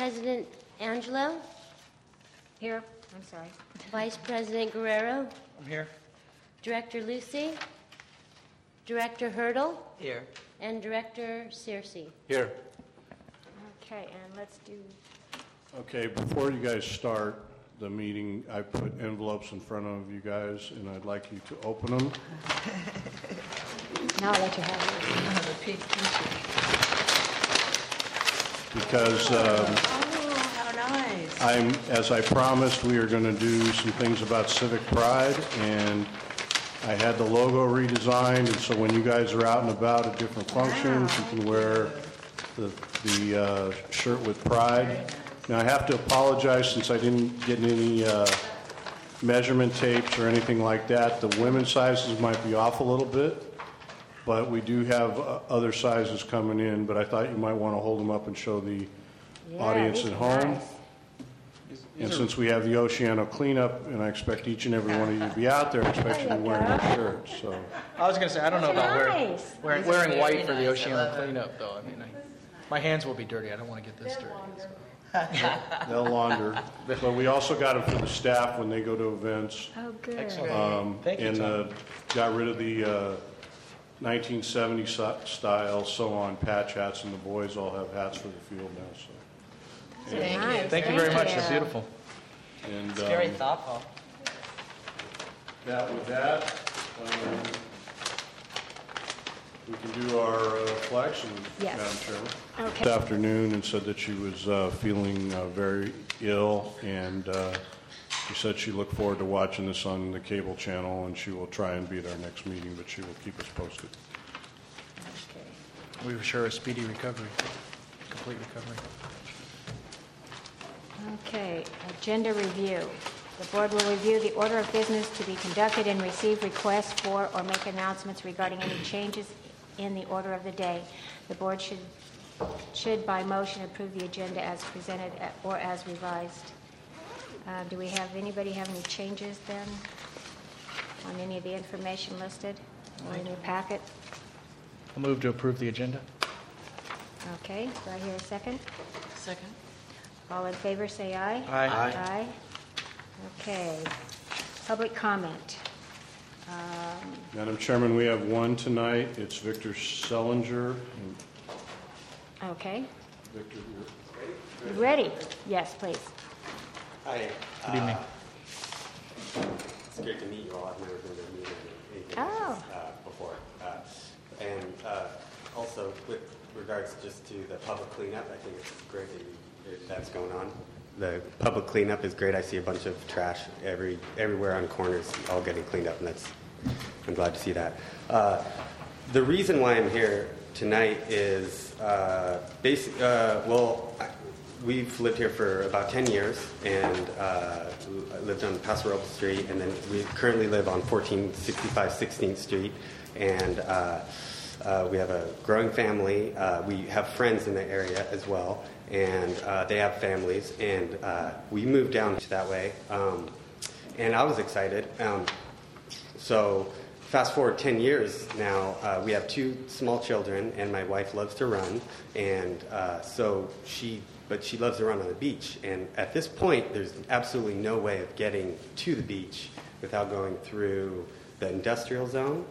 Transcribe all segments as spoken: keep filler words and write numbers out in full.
President Angelo, Here. I'm sorry. Vice President Guerrero, I'm here. Director Lucy, Director Hurdle, Here. and Director Searcy. Here. Okay, and let's do. Okay, before you guys start the meeting, I put envelopes in front of you guys, and I'd like you to open them. Now I'll let you have it. Because um, Oh, how nice. I'm, as I promised, we are going to do some things about Civic Pride, and I had the logo redesigned, and so when you guys are out and about at different functions, you can wear the, the uh, shirt with Pride. Now, I have to apologize since I didn't get any uh, measurement tapes or anything like that. The women's sizes might be off a little bit, but we do have uh, other sizes coming in, but I thought you might want to hold them up and show the Yeah, audience these at are home. nice. And since we have the Oceano cleanup, and I expect each and every one of you to be out there, I expect you to be wearing your shirts, so. I was going to say, I don't know about wearing, Nice. wearing, These are wearing very white for the nice. I Oceano love it. cleanup, though. I mean, I, my hands will be dirty. I don't want to get this dirty. So. They'll launder. But we also got them for the staff when they go to events. Oh, good. Excellent. Um, Thank you, And Tom. uh, got rid of the uh, nineteen seventies si- style sew-on patch hats, and the boys all have hats for the field now, so. Thank you. Nice. Thank you very much. you. They're beautiful. And It's very um, thoughtful. that with that, um, we can do our uh, flags, Yes. Madam Chairman. Okay. This afternoon, and said that she was uh, feeling uh, very ill, and uh, she said she looked forward to watching this on the cable channel, and she will try and be at our next meeting, but she will keep us posted. Okay. We wish her a speedy recovery, complete recovery. Okay, agenda review. The board will review the order of business to be conducted and receive requests for or make announcements regarding any changes in the order of the day. The board should, should by motion approve the agenda as presented at- or as revised. Uh, Do we have, anybody have any changes then on any of the information listed or in your packet? I'll move to approve the agenda. Okay, do I hear a second? Second. All in favor, say aye. Aye. Aye. Aye. Okay. Public comment. Um, Madam Chairman, we have one tonight. It's Victor Sellinger. And Okay. Victor, you're- You ready? Yes, please. Hi. Good evening. It's great to meet you all. I've never been to a meeting or anything like Oh. this uh, before. Uh, and uh, also, with regards just to the public cleanup, I think it's great that, you, that that's going on. The public cleanup is great. I see a bunch of trash every everywhere on corners, all getting cleaned up, and that's I'm glad to see that. Uh, the reason why I'm here tonight is uh, basic. Uh, well. I, We've lived here for about ten years, and uh, I lived on Paso Robles Street, and then we currently live on fourteen sixty-five sixteenth Street, and uh, uh, we have a growing family. Uh, we have friends in the area as well, and uh, they have families, and uh, we moved down that way, um, and I was excited. Um, so fast forward ten years now, uh, we have two small children, and my wife loves to run, and uh, so she but she loves to run on the beach. And at this point, there's absolutely no way of getting to the beach without going through the industrial zone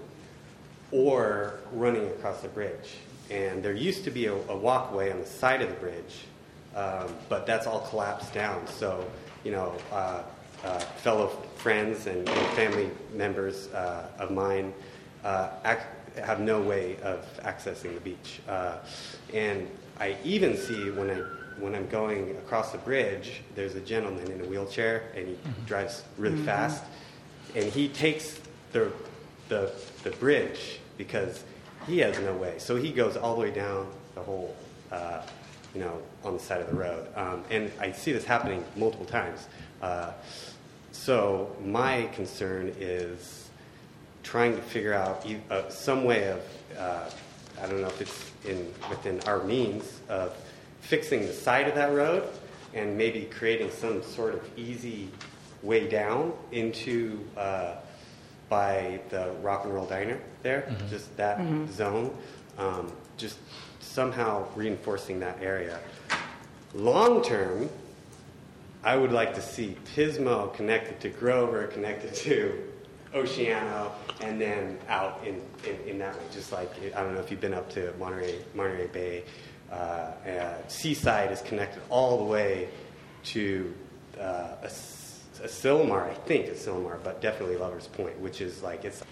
or running across the bridge. And there used to be a, a walkway on the side of the bridge, um, but that's all collapsed down. So, you know, uh, uh, fellow friends and, and family members uh, of mine uh, ac- have no way of accessing the beach. Uh, and I even see when I when I'm going across the bridge, there's a gentleman in a wheelchair, and he mm-hmm. drives really mm-hmm. fast, and he takes the, the the bridge because he has no way. So he goes all the way down the whole, uh, you know, on the side of the road. Um, and I see this happening multiple times. Uh, so my concern is trying to figure out uh, some way of, uh, I don't know if it's in within our means of fixing the side of that road and maybe creating some sort of easy way down into uh, by the Rock and Roll Diner there, mm-hmm. just that mm-hmm. zone, um, just somehow reinforcing that area. Long-term, I would like to see Pismo connected to Grover, connected to Oceano, and then out in, in, in that way. Just like, I don't know if you've been up to Monterey, Monterey Bay. Uh, uh, Seaside is connected all the way to uh, a, a Silmar, I think it's Silmar, but definitely Lover's Point, which is like, it's...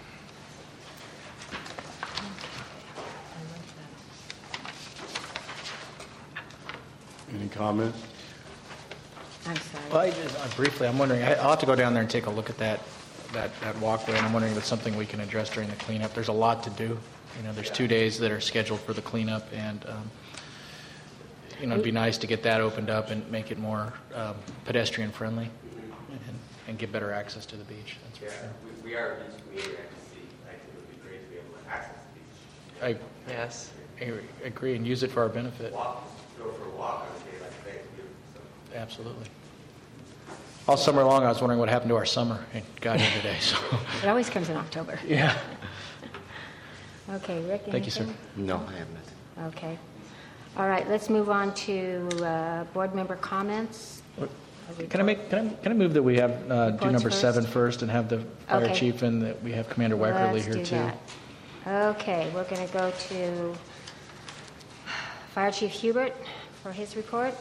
Any comment? I'm sorry. Well, I just, uh, briefly, I'm wondering, I- I'll have to go down there and take a look at that, that, that walkway, and I'm wondering if it's something we can address during the cleanup. There's a lot to do. You know, there's two days that are scheduled for the cleanup, and, um, you know, it'd be nice to get that opened up and make it more um, pedestrian-friendly and, and get better access to the beach. That's for Yeah, sure. we, we are a beach community. I can see, I think it would be great to be able to access the beach. I Yes. I agree, and use it for our benefit. Walk, go for a walk on a day like today. It's beautiful. So. Absolutely. All summer long, I was wondering what happened to our summer. It got here today, so. It always comes in October. Yeah. Okay, Rick, anything? Thank you, sir. No, I have nothing. Okay. All right, let's move on to uh, board member comments. Can I make, can I, can I move that we have, uh, do Reports number first? seven first and have the fire Okay. chief and that we have Commander Wackerly Let's here do too? that. Okay, we're going to go to Fire Chief Hubert for his report.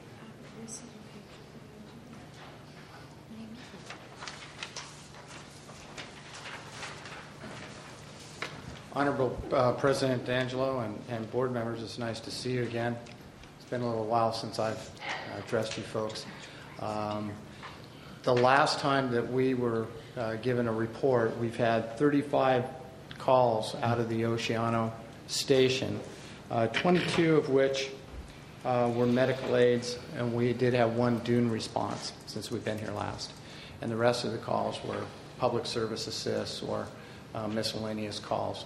Honorable uh, President D'Angelo and, and board members, it's nice to see you again. It's been a little while since I've uh, addressed you folks. Um, the last time that we were uh, given a report, we've had thirty-five calls out of the Oceano station, uh, twenty-two of which uh, were medical aids, and we did have one dune response since we've been here last. And the rest of the calls were public service assists or uh, miscellaneous calls.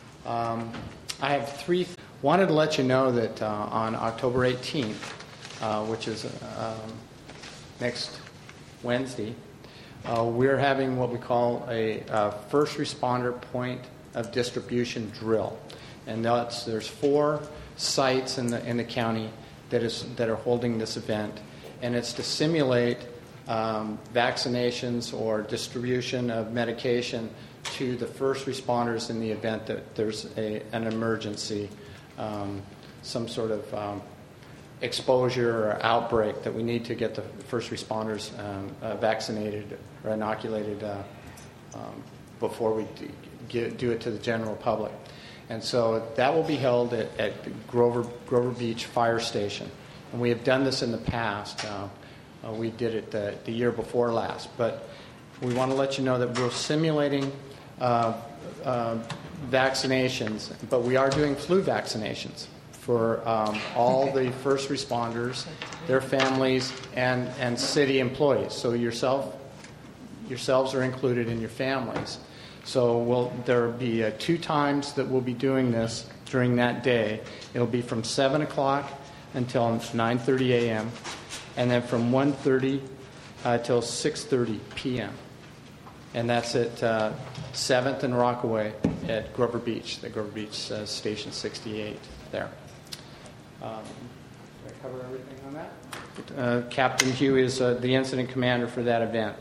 Um, I have three. Th- wanted to let you know that uh, on October eighteenth, uh, which is um, next Wednesday, uh, we're having what we call a uh, first responder point of distribution drill, and that's there's four sites in the in the county that is that are holding this event, and it's to simulate um, vaccinations or distribution of medication to the first responders in the event that there's a, an emergency, um, some sort of um, exposure or outbreak that we need to get the first responders um, uh, vaccinated or inoculated uh, um, before we do, get, do it to the general public. And so that will be held at, at Grover, Grover Beach Fire Station. And we have done this in the past. Uh, uh, we did it the, the year before last. But we want to let you know that we're simulating Uh, uh, vaccinations, but we are doing flu vaccinations for um, all the first responders, their families, and, and city employees. So yourself, yourselves are included in your families. So we'll, there will be uh, two times that we'll be doing this during that day. It'll be from seven o'clock until nine thirty a.m., and then from one thirty uh, till six thirty p.m. And that's at uh, seventh and Rockaway at Grover Beach, the Grover Beach uh, Station sixty-eight there. Um, did I cover everything on that? Uh, Captain Hugh is uh, the incident commander for that event.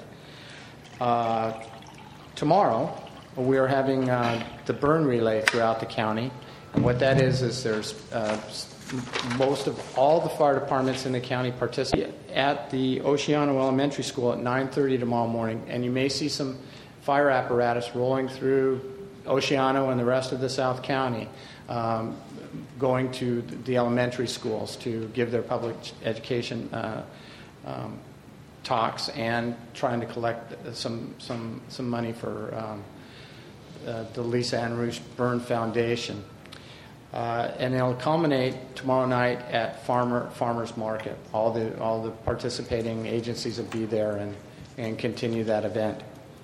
Uh, tomorrow, we are having uh, the burn relay throughout the county. And what that is, is there's uh, most of all the fire departments in the county participate at the Oceano Elementary School at nine thirty tomorrow morning, and you may see some fire apparatus rolling through Oceano and the rest of the South County, um, going to the elementary schools to give their public education uh, um, talks and trying to collect some some some money for um, uh, the Lisa Ann Roosh Burn Foundation. Uh, and it'll culminate tomorrow night at Farmer Farmers Market. All the all the participating agencies will be there and, and continue that event.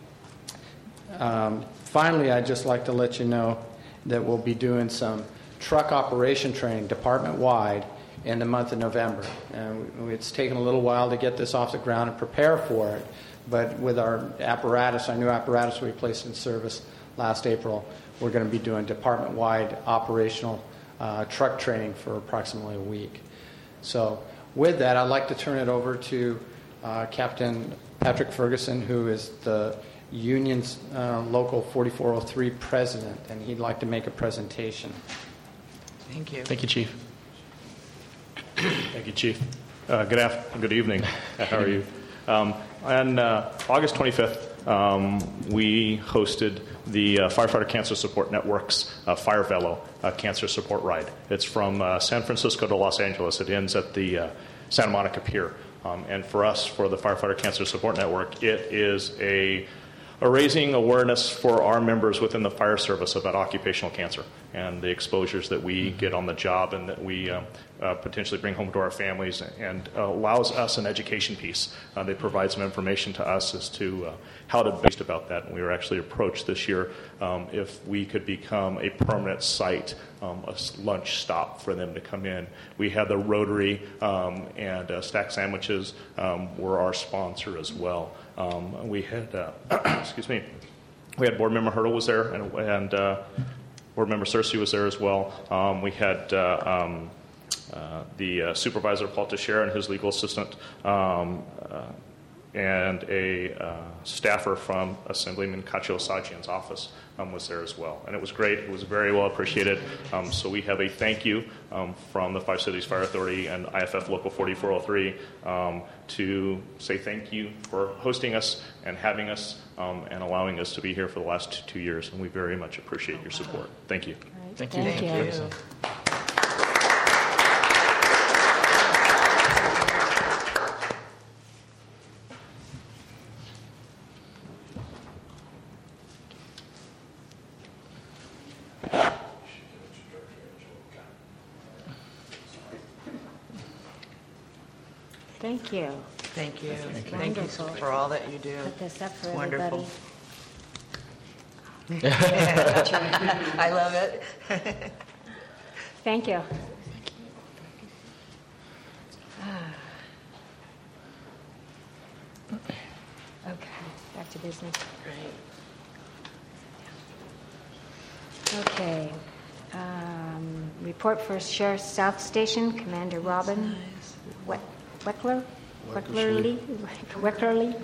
Um, finally, I'd just like to let you know that we'll be doing some truck operation training department-wide in the month of November. And it's taken a little while to get this off the ground and prepare for it, but with our apparatus, our new apparatus we placed in service last April, we're going to be doing department-wide operational uh, truck training for approximately a week. So with that, I'd like to turn it over to uh, Captain Patrick Ferguson, who is the Union's uh, Local forty-four oh three president, and he'd like to make a presentation. Thank you. Thank you, Chief. Thank you, Chief. Uh, good afternoon, good evening. How are you? Um, on uh, August twenty-fifth, um, we hosted the uh, Firefighter Cancer Support Network's uh, Fire Velo uh, Cancer Support Ride. It's from uh, San Francisco to Los Angeles. It ends at the uh, Santa Monica Pier. Um, and for us, for the Firefighter Cancer Support Network, it is a A raising awareness for our members within the fire service about occupational cancer and the exposures that we get on the job and that we uh, uh, potentially bring home to our families, and uh, allows us an education piece. Uh, they provide some information to us as to uh, how to based about that. And we were actually approached this year um, if we could become a permanent site, um, a lunch stop for them to come in. We had the Rotary um, and uh, Stack Sandwiches um, were our sponsor as well. Um, we had, uh, excuse me, we had Board Member Hurdle was there, and, and uh, Board Member Cersei was there as well. Um, we had uh, um, uh, the uh, Supervisor Paul Teixeira and his legal assistant, um, uh, and a uh, staffer from Assemblyman Cacho Sajian's office um, was there as well. And it was great. It was very well appreciated. Um, so we have a thank you um, from the Five Cities Fire Authority and I F F Local forty-four oh three um, to say thank you for hosting us and having us um, and allowing us to be here for the last two years. And we very much appreciate your support. Thank you. Thank you. Thank you. Thank you. Thank you. Thank you. Thank you Wonderful. for all that you do. Put this up for It's wonderful. everybody. I love it. Thank you. Okay, back to business. Okay. Um, report for Sheriff South Station, Commander Robin We- Weckler? Wecklerly? Wecklerly?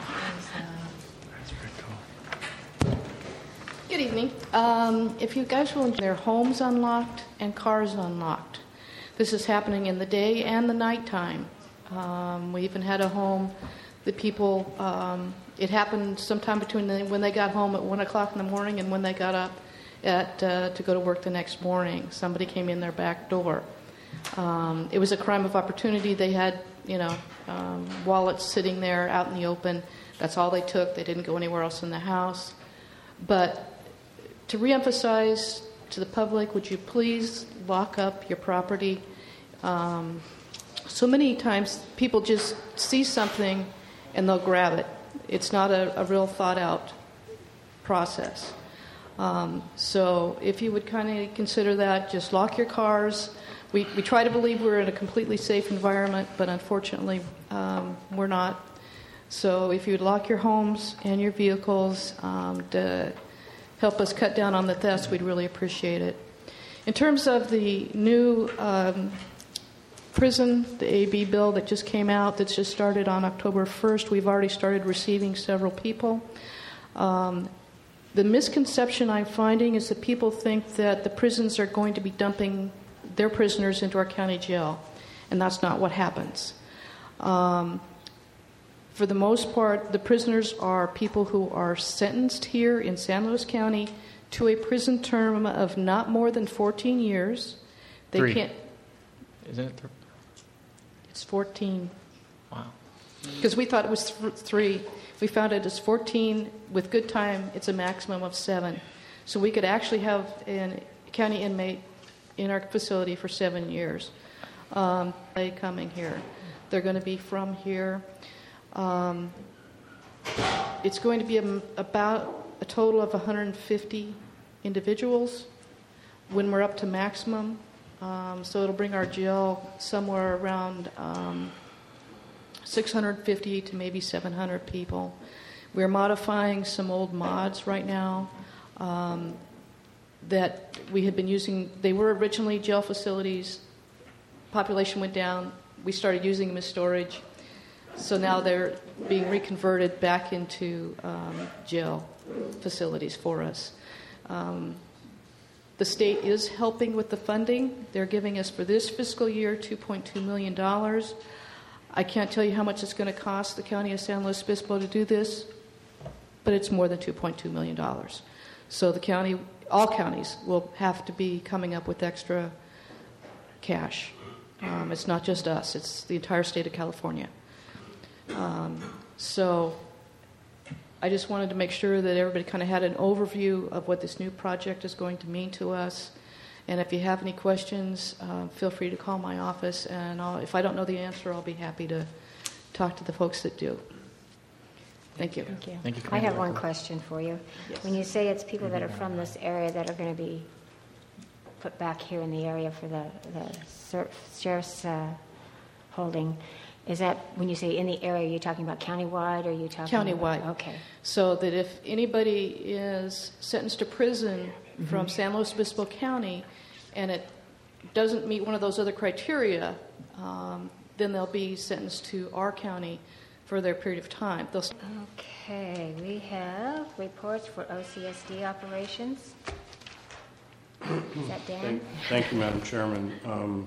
Good evening. Um, if you guys will, their homes unlocked and cars unlocked. This is happening in the day and the nighttime. Um, we even had a home that people, um, it happened sometime between the, when they got home at one o'clock in the morning and when they got up at uh, to go to work the next morning. Somebody came in their back door. Um, it was a crime of opportunity. They had, you know, um, wallets sitting there out in the open. That's all they took. They didn't go anywhere else in the house. But to reemphasize to the public, would you please lock up your property? Um, so many times people just see something and they'll grab it. It's not a, a real thought-out process. Um, so if you would kind of consider that, just lock your cars. We, we try to believe we're in a completely safe environment, but unfortunately um, we're not. So if you'd lock your homes and your vehicles um, to help us cut down on the thefts, we'd really appreciate it. In terms of the new um, prison, the A B bill that just came out, that's just started on October first, we've already started receiving several people. Um, the misconception I'm finding is that people think that the prisons are going to be dumping their prisoners into our county jail, and that's not what happens. Um, For the most part, the prisoners are people who are sentenced here in San Luis County to a prison term of not more than fourteen years. They Three. can't. Isn't it? Th- It's fourteen. wow. Because we thought it was th- three. We found it as fourteen. With good time, it's a maximum of seven. So we could actually have a county inmate in our facility for seven years. Um, they coming here. They're going to be from here. Um, it's going to be a, about a total of one hundred fifty individuals when we're up to maximum. Um, so it'll bring our jail somewhere around um, six hundred fifty to maybe seven hundred people. We're modifying some old mods right now um, that we had been using. They were originally jail facilities. Population went down. we started using them as storage. So now they're being reconverted back into um, jail facilities for us. Um, the state is helping with the funding. They're giving us for this fiscal year two point two million dollars. I can't tell you how much it's going to cost the County of San Luis Obispo to do this, but it's more than two point two million dollars. So the county, all counties, will have to be coming up with extra cash. Um, it's not just us, it's the entire state of California. Um, so I just wanted to make sure that everybody kind of had an overview of what this new project is going to mean to us. And if you have any questions, uh, feel free to call my office. And I'll, if I don't know the answer, I'll be happy to talk to the folks that do. Thank you. Thank you. Thank you, I have Commander one Walker. question for you. Yes. When you say it's people that are from this area that are going to be put back here in the area for the, the ser- sheriff's uh, holding, is that when you say in the area, are you talking about countywide or are you talking Countywide. About, okay. So that if anybody is sentenced to prison Mm-hmm. from San Luis Obispo County and it doesn't meet one of those other criteria, um, then they'll be sentenced to our county for their period of time. They'll Okay, we have reports for O C S D operations. Is that Dan? Thank, thank you, Madam Chairman. Um,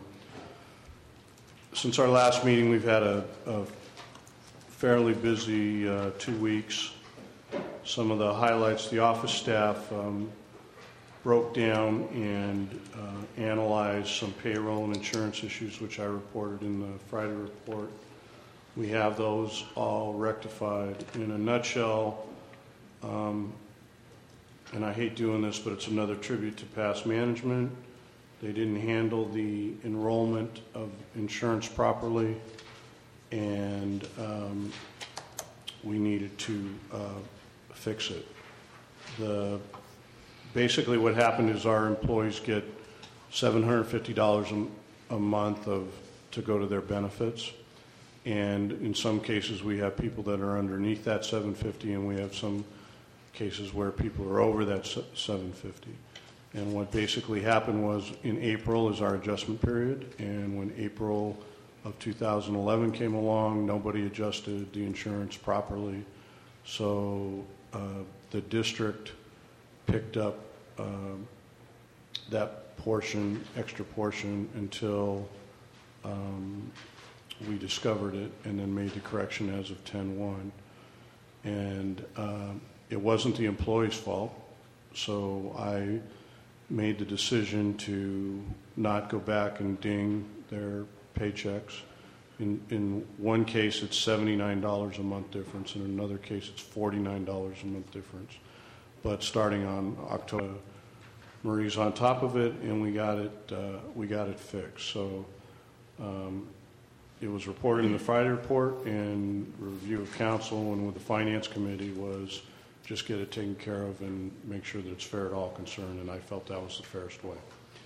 since our last meeting, we've had a, a fairly busy uh, two weeks. Some of the highlights, the office staff um, broke down and uh, analyzed some payroll and insurance issues, which I reported in the Friday report. We have those all rectified. In a nutshell, um, and I hate doing this, but it's another tribute to past management. They didn't handle the enrollment of insurance properly, and um, we needed to uh, fix it. The basically what happened is our employees get seven hundred fifty dollars a, a month of to go to their benefits, and in some cases we have people that are underneath that seven hundred fifty, and we have some cases where people are over that seven hundred fifty. And what basically happened was in April is our adjustment period, and when April of two thousand eleven came along, nobody adjusted the insurance properly. So uh, the district picked up um, that portion, extra portion, until um, we discovered it and then made the correction as of ten one. And uh, it wasn't the employee's fault, so I made the decision to not go back and ding their paychecks. In, in one case, it's seventy-nine dollars a month difference. In another case, it's forty-nine dollars a month difference. But starting on October, Marie's on top of it, and we got it. Uh, we got it fixed. So um, it was reported in the Friday report, and review of council and with the finance committee was just get it taken care of and make sure that it's fair to all concerned. And I felt that was the fairest way.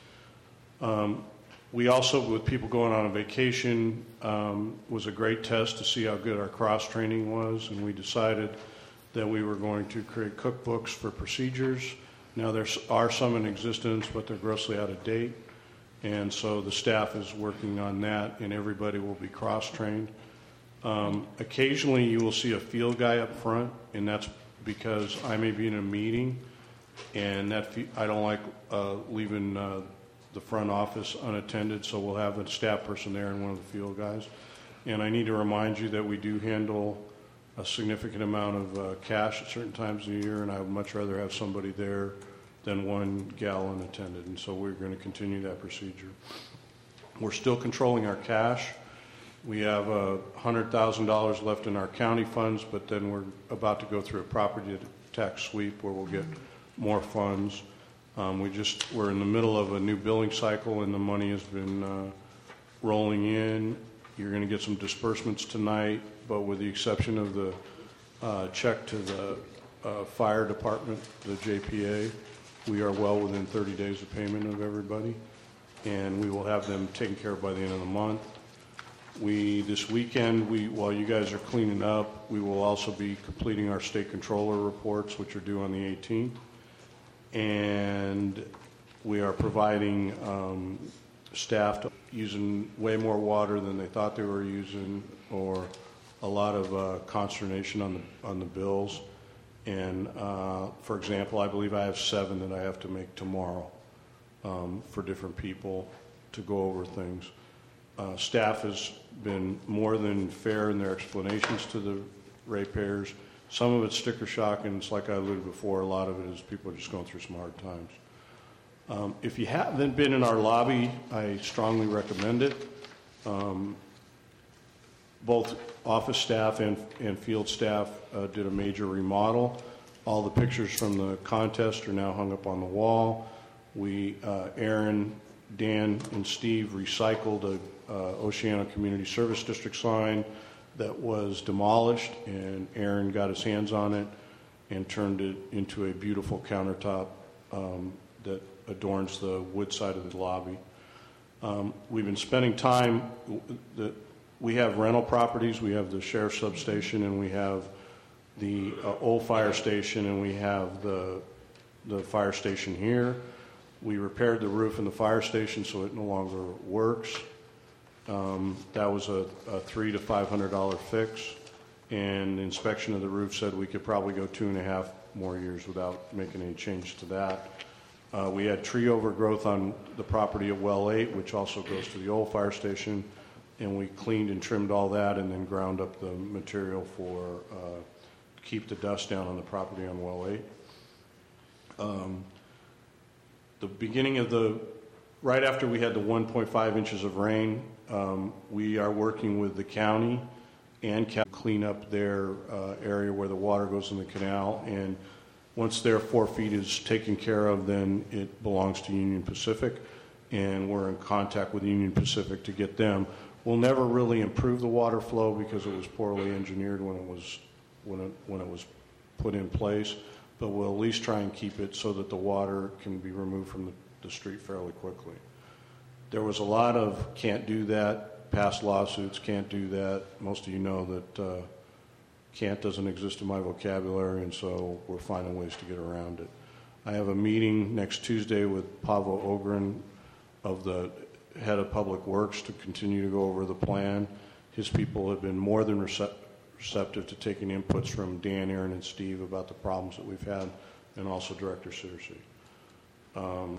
Um, we also, with people going on a vacation, um, was a great test to see how good our cross training was, and we decided that we were going to create cookbooks for procedures. Now there are some in existence, but they're grossly out of date, and so the staff is working on that, and everybody will be cross-trained. Um, occasionally you will see a field guy up front, and that's because I may be in a meeting, and that fe- I don't like uh, leaving uh, the front office unattended, so we'll have a staff person there and one of the field guys. And I need to remind you that we do handle a significant amount of uh, cash at certain times of the year, and I would much rather have somebody there than one gal unattended, and so we're going to continue that procedure. We're still controlling our cash. We have uh, one hundred thousand dollars left in our county funds, but then we're about to go through a property tax sweep where we'll get more funds. Um, we just, we're in the middle of a new billing cycle, and the money has been uh, rolling in. You're going to get some disbursements tonight, but with the exception of the uh, check to the uh, fire department, the J P A, we are well within thirty days of payment of everybody, and we will have them taken care of by the end of the month. We, this weekend, we, while you guys are cleaning up, we will also be completing our state controller reports, which are due on the eighteenth. And we are providing um, staff using way more water than they thought they were using, or a lot of uh, consternation on the on the bills. And uh, for example, I believe I have seven that I have to make tomorrow um, for different people to go over things. Uh, staff has been more than fair in their explanations to the ratepayers. Some of it's sticker shock, and it's like I alluded before, a lot of it is people are just going through some hard times. Um, if you haven't been in our lobby, I strongly recommend it. Um, both office staff and, and field staff uh, did a major remodel. All the pictures from the contest are now hung up on the wall. We, uh, Aaron, Dan, and Steve recycled a uh, Oceana Community Service District sign that was demolished, and Aaron got his hands on it and turned it into a beautiful countertop um, that adorns the wood side of the lobby. Um, we've been spending time, the, we have rental properties, we have the sheriff's substation, and we have the uh, old fire station, and we have the, the fire station here. We repaired the roof in the fire station so it no longer works. Um, that was a, a three to five hundred dollar fix, and the inspection of the roof said we could probably go two and a half more years without making any change to that. Uh, we had tree overgrowth on the property at Well eight, which also goes to the old fire station, and we cleaned and trimmed all that and then ground up the material for uh, keep the dust down on the property on Well eight. Um, the beginning of the, right after we had the one point five inches of rain, um, we are working with the county and to clean up their uh, area where the water goes in the canal, and once their four feet is taken care of, then it belongs to Union Pacific, and we're in contact with Union Pacific to get them. We'll never really improve the water flow because it was poorly engineered when it was when it when it was put in place, but we'll at least try and keep it so that the water can be removed from the, the street fairly quickly. There was a lot of can't do that, past lawsuits, can't do that. Most of you know that uh, can't doesn't exist in my vocabulary, and so we're finding ways to get around it. I have a meeting next Tuesday with Pavel Ogren of the head of Public Works to continue to go over the plan. His people have been more than recep- receptive to taking inputs from Dan, Aaron, and Steve about the problems that we've had, and also Director Searcy. Um,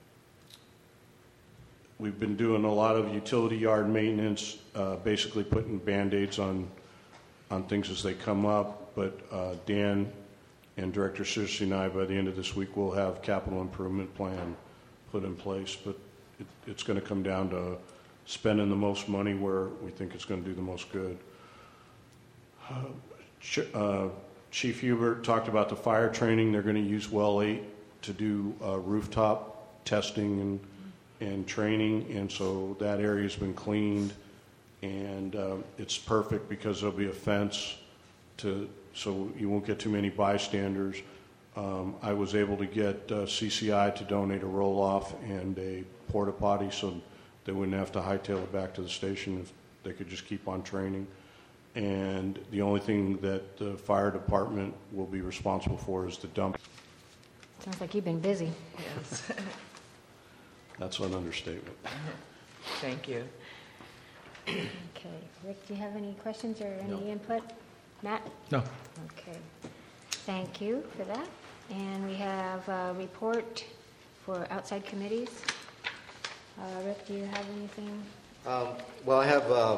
we've been doing a lot of utility yard maintenance, uh, basically putting Band-Aids on on things as they come up, but uh, Dan and Director Searcy and I, by the end of this week, will have capital improvement plan put in place, but it, it's going to come down to spending the most money where we think it's going to do the most good. Uh, Ch- uh, Chief Hubert talked about the fire training. They're going to use Well eight to do uh, rooftop testing and, and training, and so that area's been cleaned. And uh, it's perfect because there'll be a fence to, so you won't get too many bystanders. Um, I was able to get uh, C C I to donate a roll-off and a porta potty so they wouldn't have to hightail it back to the station if they could just keep on training. And the only thing that the fire department will be responsible for is the dump. Sounds like you've been busy. Yes. That's an understatement. Thank you. Okay. Rick, do you have any questions or any input? Matt? No. Okay. Thank you for that. And we have a report for outside committees. Uh, Rick, do you have anything? Um, well, I have uh, uh,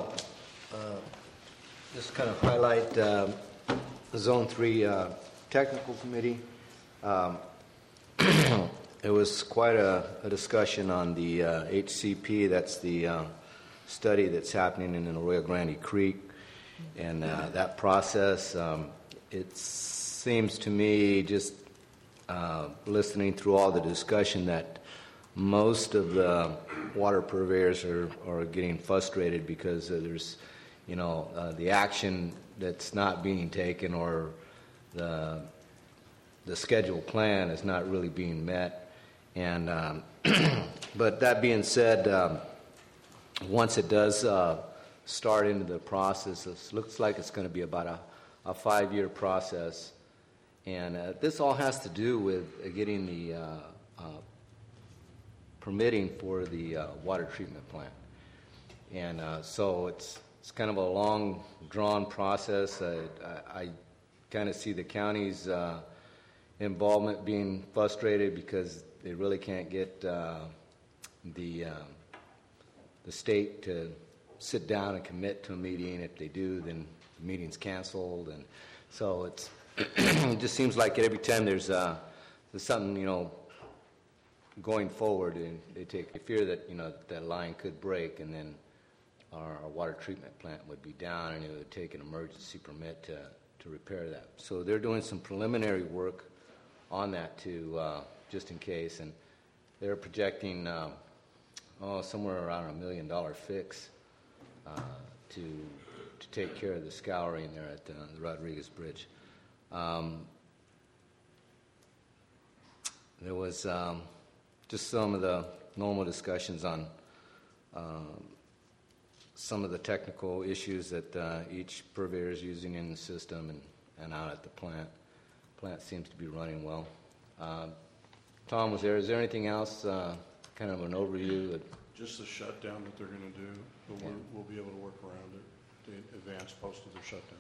just kind of highlight uh, the Zone three uh, Technical Committee. Um, it was quite a, a discussion on the uh, H C P. That's the uh, study that's happening in Arroyo Grande Creek. And uh, that process, um, it seems to me, just uh, listening through all the discussion, that most of the water purveyors are, are getting frustrated because uh, there's, you know, uh, the action that's not being taken, or the the scheduled plan is not really being met. And um, but that being said, um, once it does uh, start into the process, it looks like it's going to be about a, a five-year process. And uh, this all has to do with uh, getting the uh, uh, permitting for the uh, water treatment plant. And uh, so it's it's kind of a long, drawn process. I, I, I kind of see the county's uh, involvement being frustrated because they really can't get uh, the uh, the state to sit down and commit to a meeting. If they do, then the meeting's canceled, and so it's it just seems like every time there's uh, there's something, you know, going forward, and they take they fear that, you know, that line could break, and then our, our water treatment plant would be down, and it would take an emergency permit to to repair that. So they're doing some preliminary work on that to uh, just in case, and they're projecting uh, oh somewhere around a million dollar fix uh, to to take care of the scouring there at the, the Rodriguez Bridge. Um, there was um, just some of the normal discussions on um, some of the technical issues that uh, each purveyor is using in the system and, and out at the plant. Plant seems to be running well. Uh, Tom was there. Is there anything else, uh, kind of an overview? That Just the shutdown that they're going to do, but we're, we'll be able to work around it, the advance post of their shutdown.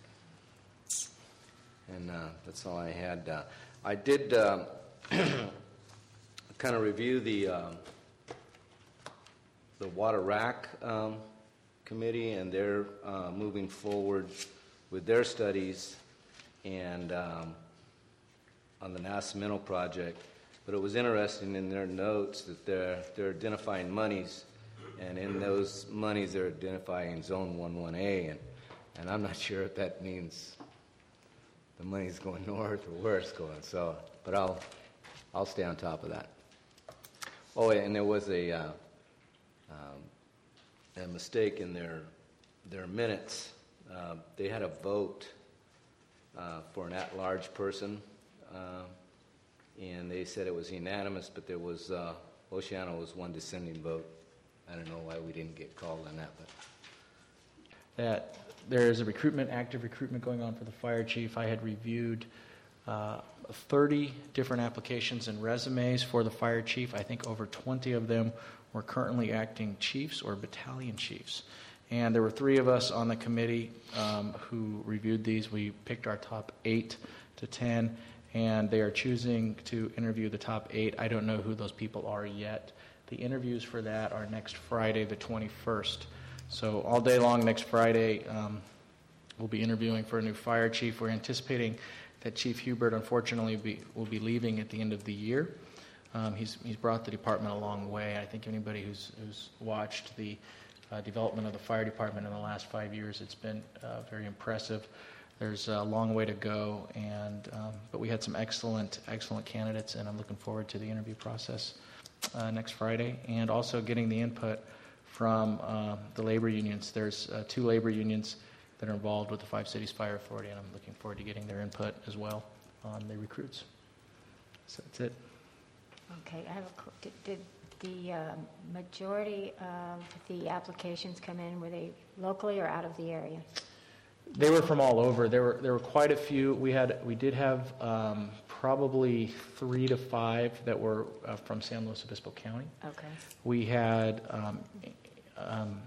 And uh, that's all I had. Uh, I did uh, kind of review the uh, the water rack um, committee, and they're uh, moving forward with their studies and um, on the Nascimento project. But it was interesting in their notes that they're they're identifying monies, and in those monies they're identifying Zone one one A, and and I'm not sure if that means the money's going north or where it's going. So, but I'll I'll stay on top of that. Oh, and there was a uh, um, a mistake in their their minutes. Uh, they had a vote uh, for an at-large person, uh, and they said it was unanimous, but there was uh, Oceano was one dissenting vote. I don't know why we didn't get called on that, but that there is a recruitment, active recruitment going on for the fire chief. I had reviewed uh, thirty different applications and resumes for the fire chief. I think over twenty of them were currently acting chiefs or battalion chiefs. And there were three of us on the committee um, who reviewed these. We picked our top eight to ten, and they are choosing to interview the top eight. I don't know who those people are yet. The interviews for that are next Friday, the twenty-first. So all day long next Friday, um, we'll be interviewing for a new fire chief. We're anticipating that Chief Hubert, unfortunately, be, will be leaving at the end of the year. Um, he's he's brought the department a long way. I think anybody who's who's watched the uh, development of the fire department in the last five years, it's been uh, very impressive. There's a long way to go, and um, but we had some excellent excellent candidates, and I'm looking forward to the interview process uh, next Friday, and also getting the input from uh, the labor unions. There's uh, two labor unions that are involved with the Five Cities Fire Authority, and I'm looking forward to getting their input as well on the recruits. So that's it. Okay, I have a, qu- did, did the uh, majority of the applications come in, were they locally or out of the area? They were from all over. There were there were quite a few. We had we did have um, probably three to five that were uh, from San Luis Obispo County. Okay. We had um, um,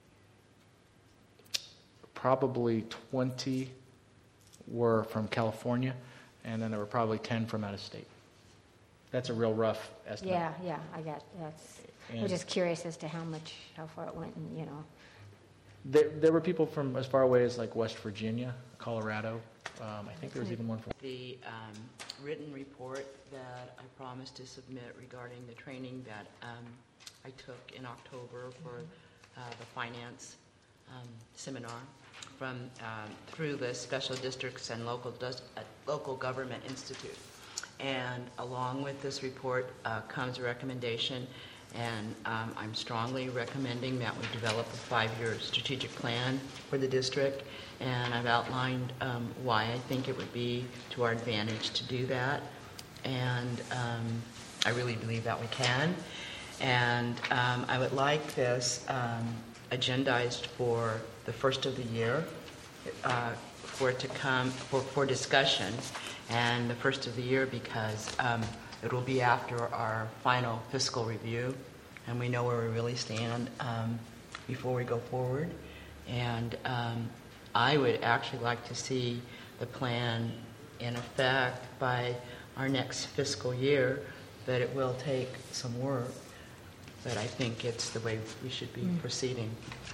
probably twenty were from California, and then there were probably ten from out of state. That's a real rough estimate. Yeah, yeah, I got that's. I'm And- just curious as to how much, how far it went, and you know. There, there were people from as far away as like West Virginia, Colorado. Um, I think there was even one from. The um, written report that I promised to submit regarding the training that um, I took in October for uh, the finance um, seminar from um, through the Special Districts and Local Does, uh, Local Government Institute. And along with this report uh, comes a recommendation, and um, I'm strongly recommending that we develop a five-year strategic plan for the district, and I've outlined um, why I think it would be to our advantage to do that, and um, I really believe that we can. And um, I would like this um, agendized for the first of the year, uh, for it to come for, for discussion, and the first of the year because um, It will be after our final fiscal review, and we know where we really stand um, before we go forward. And um, I would actually like to see the plan in effect by our next fiscal year, but it will take some work. But I think it's the way we should be mm. proceeding.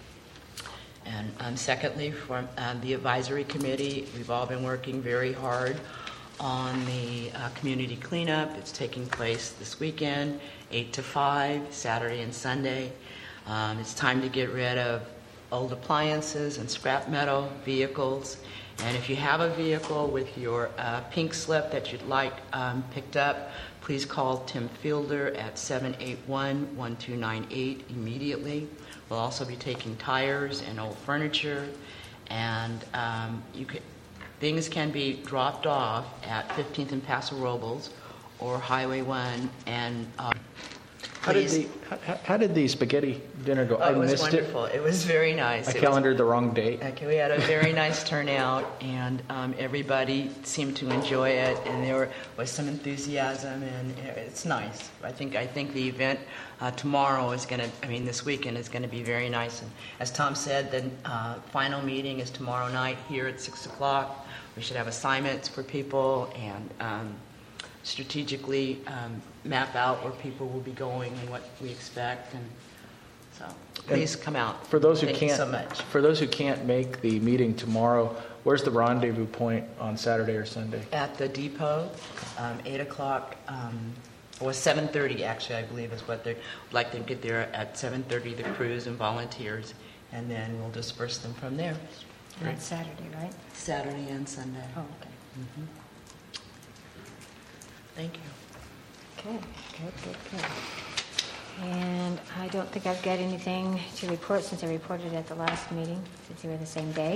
And um, secondly, from um, the advisory committee, we've all been working very hard on the uh, community cleanup. It's taking place this weekend, eight to five, Saturday and Sunday. Um, it's time to get rid of old appliances and scrap metal vehicles. And if you have a vehicle with your uh, pink slip that you'd like um, picked up, please call Tim Fielder at seven eight one, one two nine eight immediately. We'll also be taking tires and old furniture, and um, you could, things can be dropped off at fifteenth and Paso Robles or Highway one. And uh, how did the how, how did the spaghetti dinner go? Oh, I it was missed wonderful. It. it was very nice. I it calendared was, the wrong date. Okay, we had a very nice turnout, and um, everybody seemed to enjoy it, and there was some enthusiasm, and it's nice. I think I think the event uh, tomorrow is going to, I mean, this weekend is going to be very nice. And as Tom said, the uh, final meeting is tomorrow night here at six o'clock. We should have assignments for people and um, strategically um, map out where people will be going and what we expect. And so please come out. For those who Thank can't, you so much. For those who can't make the meeting tomorrow, where's the rendezvous point on Saturday or Sunday? At the depot, um, eight o'clock, um, or seven thirty actually, I believe is what they're like to get there at seven thirty, the crews and volunteers, and then we'll disperse them from there. And that's Saturday, right? Saturday and Sunday. Oh, okay. Mm-hmm. Thank you. Okay, good, good, good. And I don't think I've got anything to report since I reported at the last meeting, since you were the same day.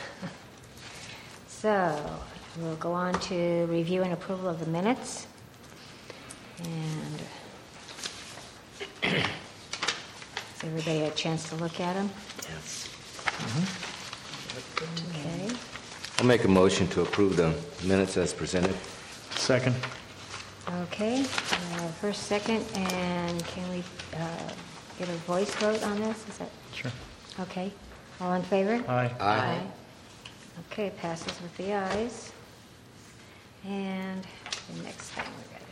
So we'll go on to review and approval of the minutes. And has everybody had a chance to look at them? Yes. Mm-hmm. Okay. I'll make a motion to approve the minutes as presented. Second. Okay, uh, first, second, and can we uh, get a voice vote on this? Is that Sure. okay? All in favor? Aye. Aye. Okay, passes with the ayes. And the next thing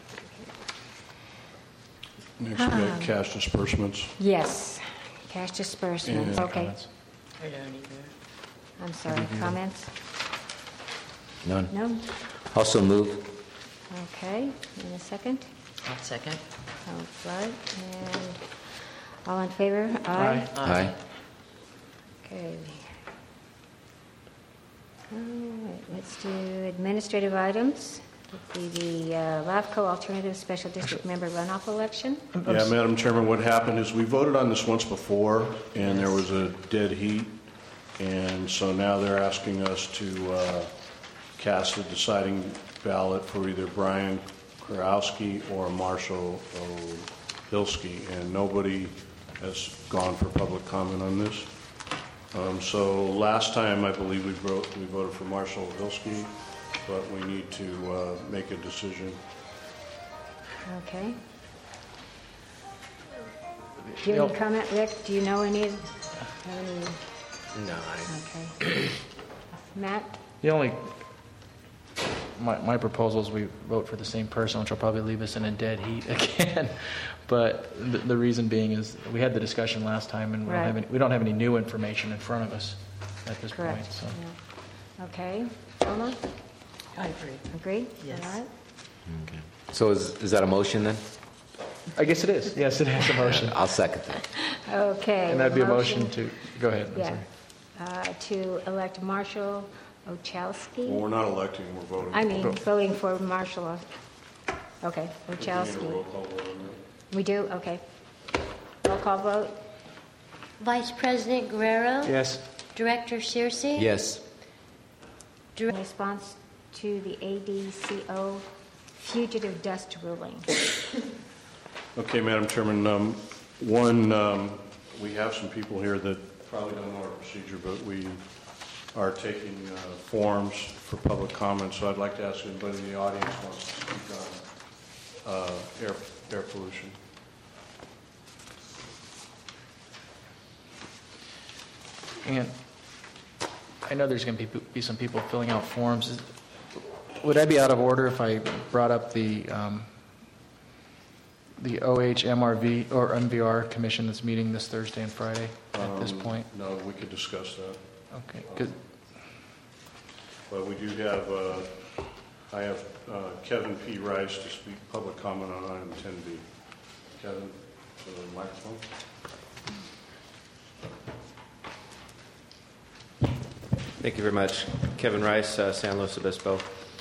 we got to do here. Next, we got Um, cash disbursements. Yes, cash disbursements. And Okay, Comments? I don't either. I'm sorry. Comments? None. No. Also move. Okay. In a second. I'll second. All right. And all in favor? Aye. Aye. Okay. All right, let's do administrative items. Would be the uh, LAFCO Alternative Special District Member Runoff Election. Yeah, Madam Chairman, what happened is we voted on this once before, and there was a dead heat, and so now they're asking us to uh, cast a deciding ballot for either Brian Kurowski or Marshall O'Hilsky, and nobody has gone for public comment on this. Um, so last time, I believe we, wrote, we voted for Marshall O'Hilsky, but we need to uh, make a decision. Okay. Do you have any comment, Rick? Do you know any? Have any? No. Okay. Matt? The only, my, my proposal is we vote for the same person, which will probably leave us in a dead heat again. But the, the reason being is we had the discussion last time, and we, Right. don't have any, we don't have any new information in front of us at this point. Correct. So. Yeah. Okay. Wilma? I agree. Agree? Yes. All right. Okay. So is, is that a motion then? I guess it is. Yes, it is a motion. I'll second that. Okay. And that'd be a motion to, go ahead. I'm Yeah. sorry. Uh, to elect Marshall Ochowski. Well, we're not electing, we're voting. I mean, voting for Marshall. Okay, We need a Ochowski. roll call vote on that. We do? Okay. Roll call vote? Vice President Guerrero? Yes. Director Searcy? Yes. In response to the A D C O fugitive dust ruling. Okay, Madam Chairman, um, one, um, we have some people here that probably don't know our procedure, but we are taking uh, forms for public comment, so I'd like to ask anybody in the audience who wants to speak uh, air, air pollution. And I know there's going to be, be some people filling out forms. Is- Would I be out of order if I brought up the um, the O H M R V or M V R commission that's meeting this Thursday and Friday at this Um, point? No, we could discuss that. Okay, good. But we do have, uh, I have uh, Kevin P. Rice to speak public comment on item ten B. Kevin, to the microphone. Thank you very much. Kevin Rice, uh, San Luis Obispo.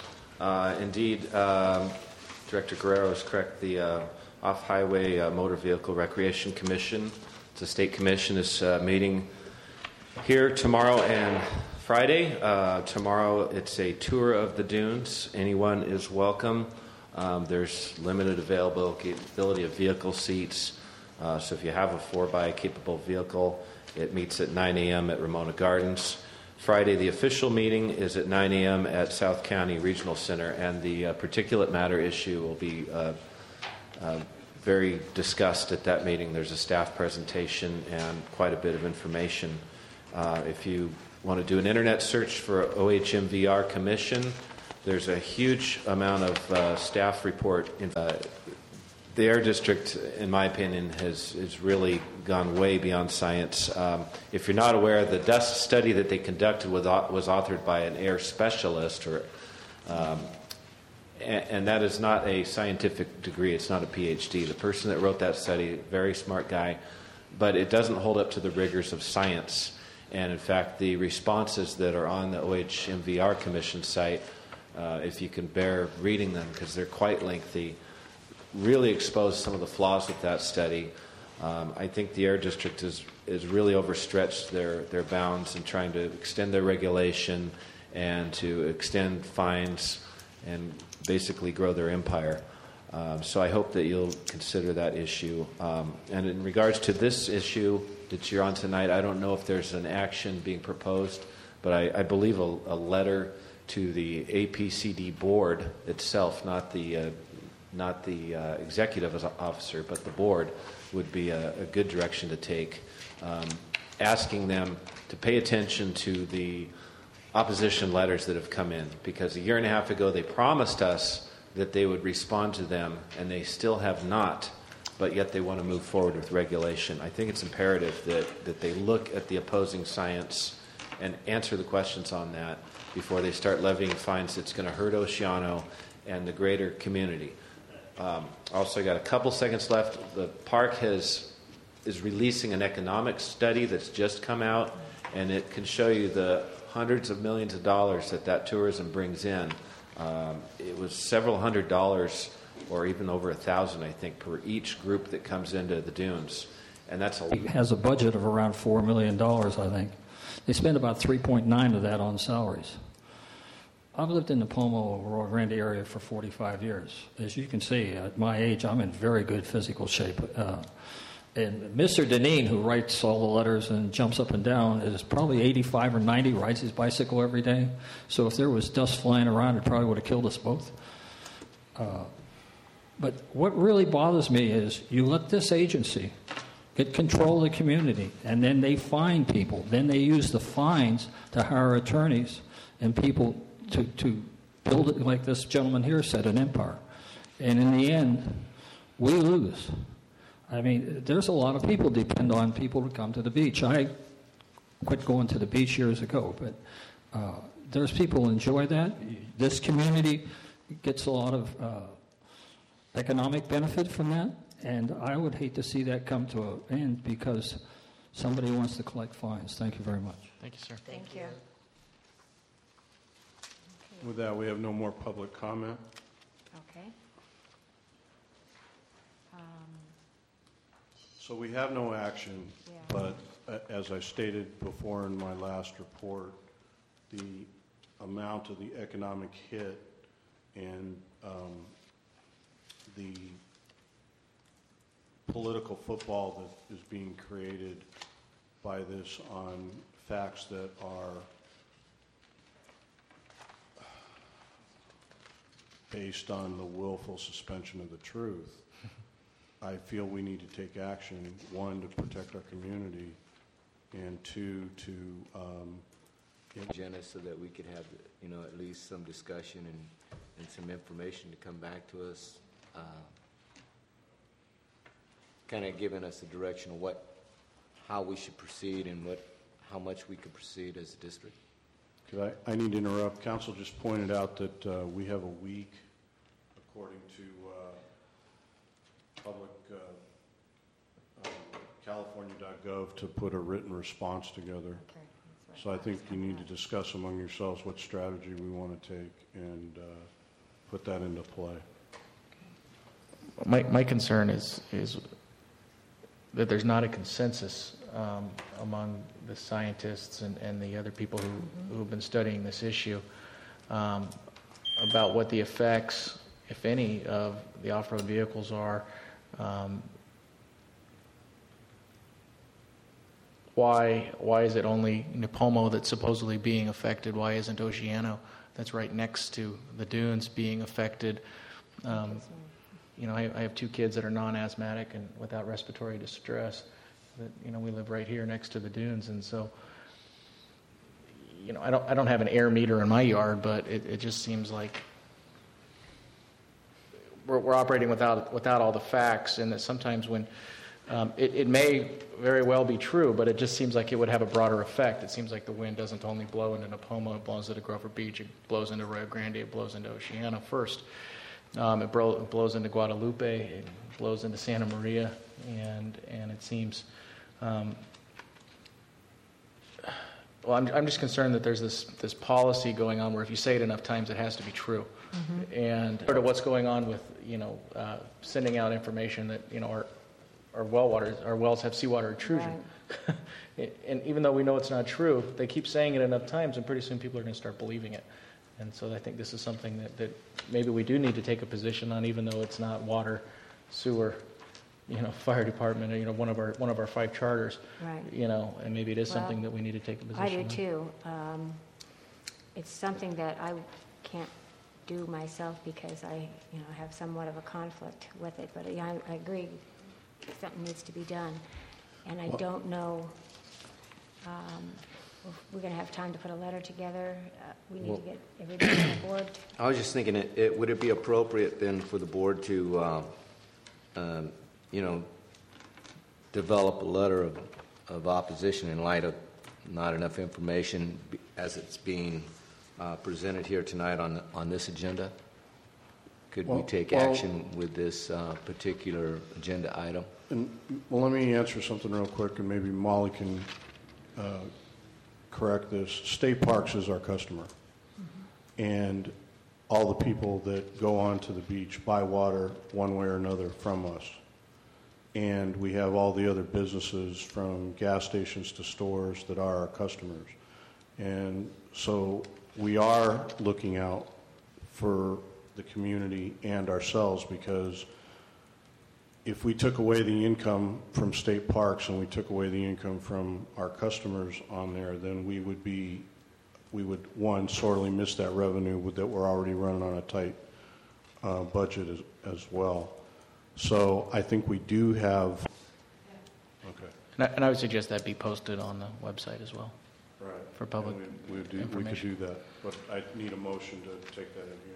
Uh, indeed, um, Director Guerrero is correct. The uh, Off-Highway uh, Motor Vehicle Recreation Commission, it's a state commission, is uh, meeting here tomorrow and Friday. Uh, tomorrow it's a tour of the dunes. Anyone is welcome. Um, there's limited availability of vehicle seats. Uh, so if you have a four by capable vehicle, it meets at nine a.m. at Ramona Gardens. Friday, the official meeting is at nine a.m. at South County Regional Center, and the uh, particulate matter issue will be uh, uh, very discussed at that meeting. There's a staff presentation and quite a bit of information. Uh, if you want to do an internet search for O H M V R Commission, there's a huge amount of uh, staff report. In, uh, the Air District, in my opinion, has, has really gone way beyond science. Um, if you're not aware, the dust study that they conducted was, was authored by an air specialist, or, um, and, and that is not a scientific degree. It's not a P H D. The person that wrote that study, very smart guy, but it doesn't hold up to the rigors of science. And in fact, the responses that are on the O H M V R Commission site, uh, if you can bear reading them, because they're quite lengthy, really expose some of the flaws with that study. Um, I think the Air District is, is really overstretched their, their bounds in trying to extend their regulation and to extend fines and basically grow their empire. Um, so I hope that you'll consider that issue. Um, and in regards to this issue that you're on tonight, I don't know if there's an action being proposed, but I, I believe a, a letter to the A P C D board itself, not the uh, not the uh, executive officer, but the board, would be a, a good direction to take, um, asking them to pay attention to the opposition letters that have come in, because a year and a half ago they promised us that they would respond to them, and they still have not, but yet they want to move forward with regulation. I think it's imperative that, that they look at the opposing science and answer the questions on that before they start levying fines that's going to hurt Oceano and the greater community. Um, also, got a couple seconds left. The park has is releasing an economic study that's just come out, and it can show you the hundreds of millions of dollars that that tourism brings in. Um, it was several hundred dollars, or even over a thousand, I think, per each group that comes into the dunes, and that's a It has a budget of around four million dollars, I think. They spend about three point nine of that on salaries. I've lived in the Pomo, Rio Grande area for forty-five years. As you can see, at my age, I'm in very good physical shape. Uh, and Mister Deneen, who writes all the letters and jumps up and down, is probably eighty-five or ninety, rides his bicycle every day. So if there was dust flying around, it probably would have killed us both. Uh, but what really bothers me is you let this agency get control of the community, and then they fine people. Then they use the fines to hire attorneys and people to, to build it, like this gentleman here said, an empire. And in the end, we lose. I mean, there's a lot of people depend on people to come to the beach. I quit going to the beach years ago, but uh, there's people who enjoy that. This community gets a lot of uh, economic benefit from that, and I would hate to see that come to an end because somebody wants to collect fines. Thank you very much. Thank you, sir. Thank you. With that, we have no more public comment. Okay. Um, So we have no action, Yeah. but uh, as I stated before in my last report, the amount of the economic hit and um, the political football that is being created by this on facts that are based on the willful suspension of the truth, I feel we need to take action, one, to protect our community, and two, to um, agenda so that we could have, you know, at least some discussion and, and some information to come back to us, uh, kind of giving us a direction of what, how we should proceed and what, how much we could proceed as a district. Could I, I need to interrupt. Council just pointed out that uh, we have a week, according to uh, public uh, uh, California dot gov, to put a written response together. Okay, that's right. So I think you need to discuss among yourselves what strategy we want to take and uh, put that into play. My, my concern is, is that there's not a consensus um, among the scientists and, and the other people who, who have been studying this issue um, about what the effects, if any, of the off-road vehicles are. Um, why why is it only Nipomo that's supposedly being affected? Why isn't Oceano, that's right next to the dunes, being affected? Um, you know, I, I have two kids that are non-asthmatic and without respiratory distress. That, you know, we live right here next to the dunes, and so, you know, I don't I don't have an air meter in my yard, but it, it just seems like we're, we're operating without without all the facts, and that sometimes when um, it, it may very well be true, but it just seems like it would have a broader effect. It seems like the wind doesn't only blow into Nipomo, it blows into Grover Beach, it blows into Rio Grande, it blows into Oceano first. Um, it, bro- it blows into Guadalupe, it blows into Santa Maria, and and it seems, um, well, I'm I'm just concerned that there's this this policy going on where if you say it enough times, it has to be true, mm-hmm. and sort of what's going on with you know uh, sending out information that you know our our well waters our wells have seawater intrusion, right. And even though we know it's not true, they keep saying it enough times, and pretty soon people are going to start believing it. And so I think this is something that, that maybe we do need to take a position on, even though it's not water, sewer, you know, fire department, or, you know, one of our one of our five charters. Right. You know, and maybe it is well, something that we need to take a position on. I do too. Um, it's something that I can't do myself because I, you know, have somewhat of a conflict with it. But yeah, I, I agree, something needs to be done, and I well, don't know. Um, We're going to have time to put a letter together. Uh, we need well, to get everybody on board. I was just thinking, it, it, would it be appropriate then for the board to, uh, um, you know, develop a letter of, of opposition in light of not enough information as it's being uh, presented here tonight on on this agenda? Could well, we take well, action with this uh, particular agenda item? And, well, let me answer something real quick, and maybe Molly can Uh, correct this. State Parks is our customer, mm-hmm. and all the people that go onto the beach buy water one way or another from us. And we have all the other businesses from gas stations to stores that are our customers. And so we are looking out for the community and ourselves, because if we took away the income from state parks and we took away the income from our customers on there, then we would be, we would, one, sorely miss that revenue that we're already running on a tight uh, budget as, as well. So I think we do have, okay. And I, and I would suggest that be posted on the website as well. Right. For public we, we, do, we could do that, but I need a motion to take that in here.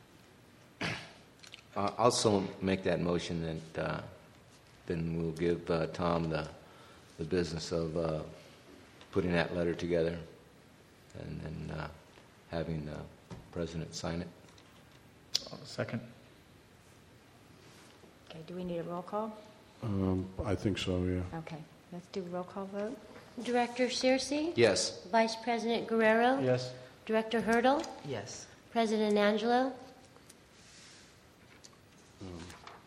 Uh, also make that motion that uh, then we'll give uh, Tom the the business of uh, putting that letter together and then uh, having the president sign it. Second. Okay, do we need a roll call? Um, I think so, yeah. Okay, let's do a roll call vote. Director Searcy? Yes. Vice President Guerrero? Yes. Director Hurdle? Yes. President Angelo? Um,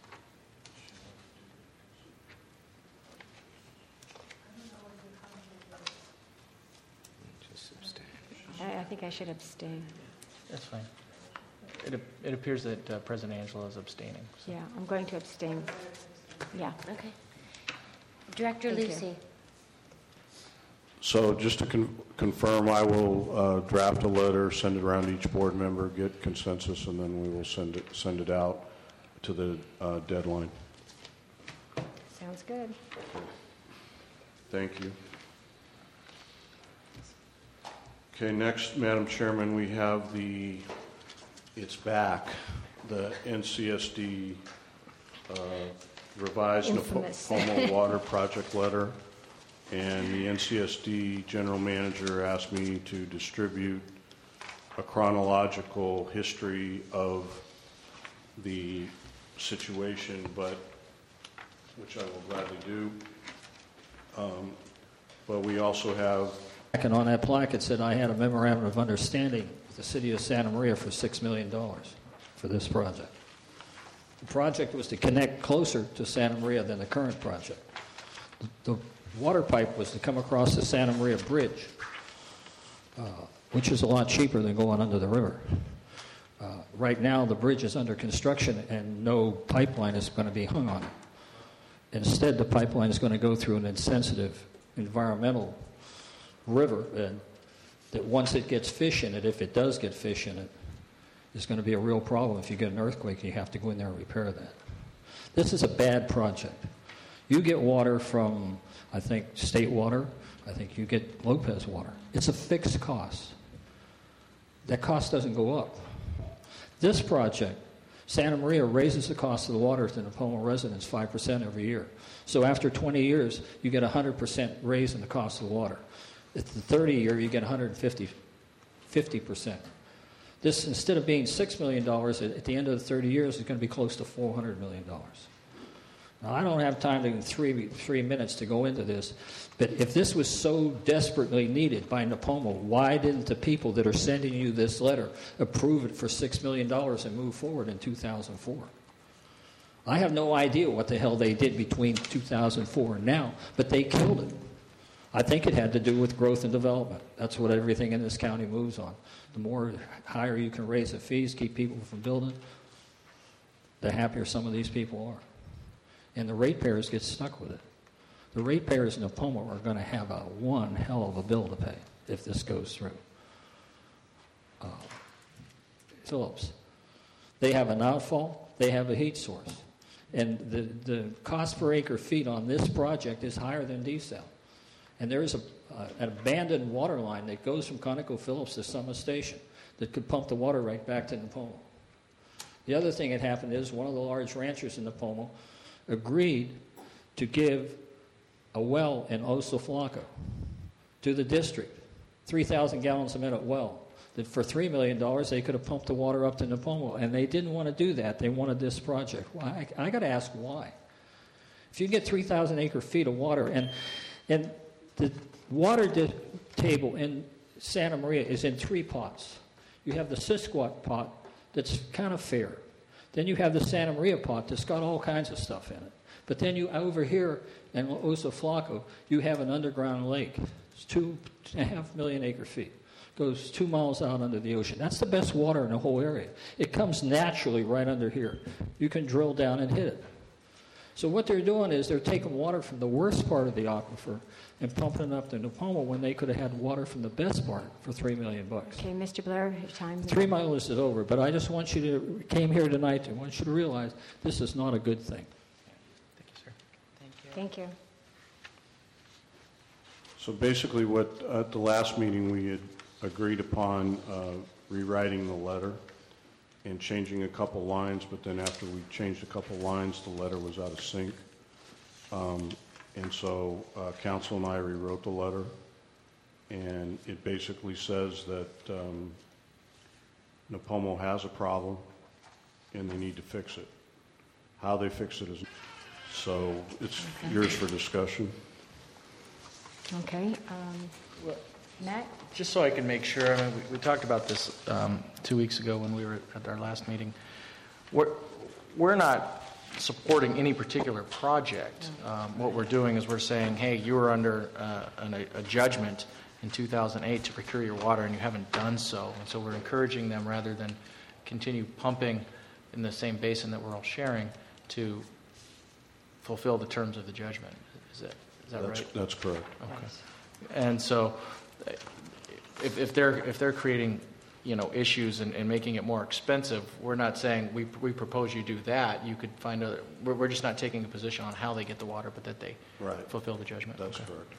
Just abstain. I, I think I should abstain. That's fine. It, it appears that uh, President Angelo is abstaining. So. Yeah, I'm going to abstain. Yeah. Okay. Director Thank Lucey? So just to con- confirm, I will uh, draft a letter, send it around to each board member, get consensus, and then we will send it send it out to the uh, deadline. Sounds good. Thank you. Okay, next, Madam Chairman, we have the, it's back, the N C S D uh, revised Infamous. Napomo Water Project letter. And the N C S D general manager asked me to distribute a chronological history of the situation, but which I will gladly do. Um, but we also have. And on that plaque, it said I had a memorandum of understanding with the city of Santa Maria for six million dollars for this project. The project was to connect closer to Santa Maria than the current project. The, the water pipe was to come across the Santa Maria Bridge, uh, which is a lot cheaper than going under the river. Uh, right now, the bridge is under construction and no pipeline is going to be hung on it. Instead, the pipeline is going to go through an insensitive environmental river, and that once it gets fish in it, if it does get fish in it, is going to be a real problem. If you get an earthquake, you have to go in there and repair that. This is a bad project. You get water from, I think, state water. I think you get Lopez water. It's a fixed cost. That cost doesn't go up. This project, Santa Maria raises the cost of the water to Napomo residents five percent every year. So after twenty years, you get a one hundred percent raise in the cost of the water. At the thirty year, you get one hundred fifty percent. This, instead of being six million dollars, at the end of the thirty years, is going to be close to four hundred million dollars. Now, I don't have time in three, three minutes to go into this, but if this was so desperately needed by Napomo, why didn't the people that are sending you this letter approve it for six million dollars and move forward in two thousand four? I have no idea what the hell they did between two thousand four and now, but they killed it. I think it had to do with growth and development. That's what everything in this county moves on. The more higher you can raise the fees, keep people from building, the happier some of these people are. And the ratepayers get stuck with it. The ratepayers in Napomo are going to have a one hell of a bill to pay if this goes through. Uh, Phillips, they have an outfall, they have a heat source. And the, the cost per acre feet on this project is higher than desal. And there is a, uh, an abandoned water line that goes from ConocoPhillips to Summit Station that could pump the water right back to Napomo. The other thing that happened is one of the large ranchers in Napomo agreed to give a well in Oso Flaco to the district, three thousand gallons a minute well, that for three million dollars they could have pumped the water up to Napomo, and they didn't want to do that. They wanted this project. Well, I, I got to ask why. If you get three thousand acre feet of water, and, and the water di- table in Santa Maria is in three pots. You have the Sisquat pot that's kind of fair. Then you have the Santa Maria pot that's got all kinds of stuff in it. But then you over here in Oso Flaco, you have an underground lake. It's two and a half million acre feet. Goes two miles out under the ocean. That's the best water in the whole area. It comes naturally right under here. You can drill down and hit it. So what they're doing is they're taking water from the worst part of the aquifer and pumping it up to Napomo when they could have had water from the best part for three million bucks. Okay, Mister Blair, your time. Three miles is over, but I just want you to came here tonight. I want you to realize this is not a good thing. Thank you, sir. Thank you. Thank you. So basically what, at the last meeting, we had agreed upon uh, rewriting the letter and changing a couple lines, but then after we changed a couple lines, the letter was out of sync. Um, and so uh, council and I rewrote the letter, and it basically says that um, Napomo has a problem and they need to fix it. How they fix it is, so it's Okay. yours for discussion. Okay. Um, Matt? Just so I can make sure, I mean, we, we talked about this um, two weeks ago when we were at our last meeting. We're, we're not supporting any particular project. Um, what we're doing is we're saying, hey, you were under uh, an, a judgment in two thousand eight to procure your water and you haven't done so. And so we're encouraging them, rather than continue pumping in the same basin that we're all sharing, to fulfill the terms of the judgment. Is that, is that That's, right? that's correct. Okay. And so if, if they're if they're creating, you know, issues and, and making it more expensive, we're not saying we we propose you do that. You could find other. We're, we're just not taking a position on how they get the water, but that they Right. fulfill the judgment. That's Okay. correct.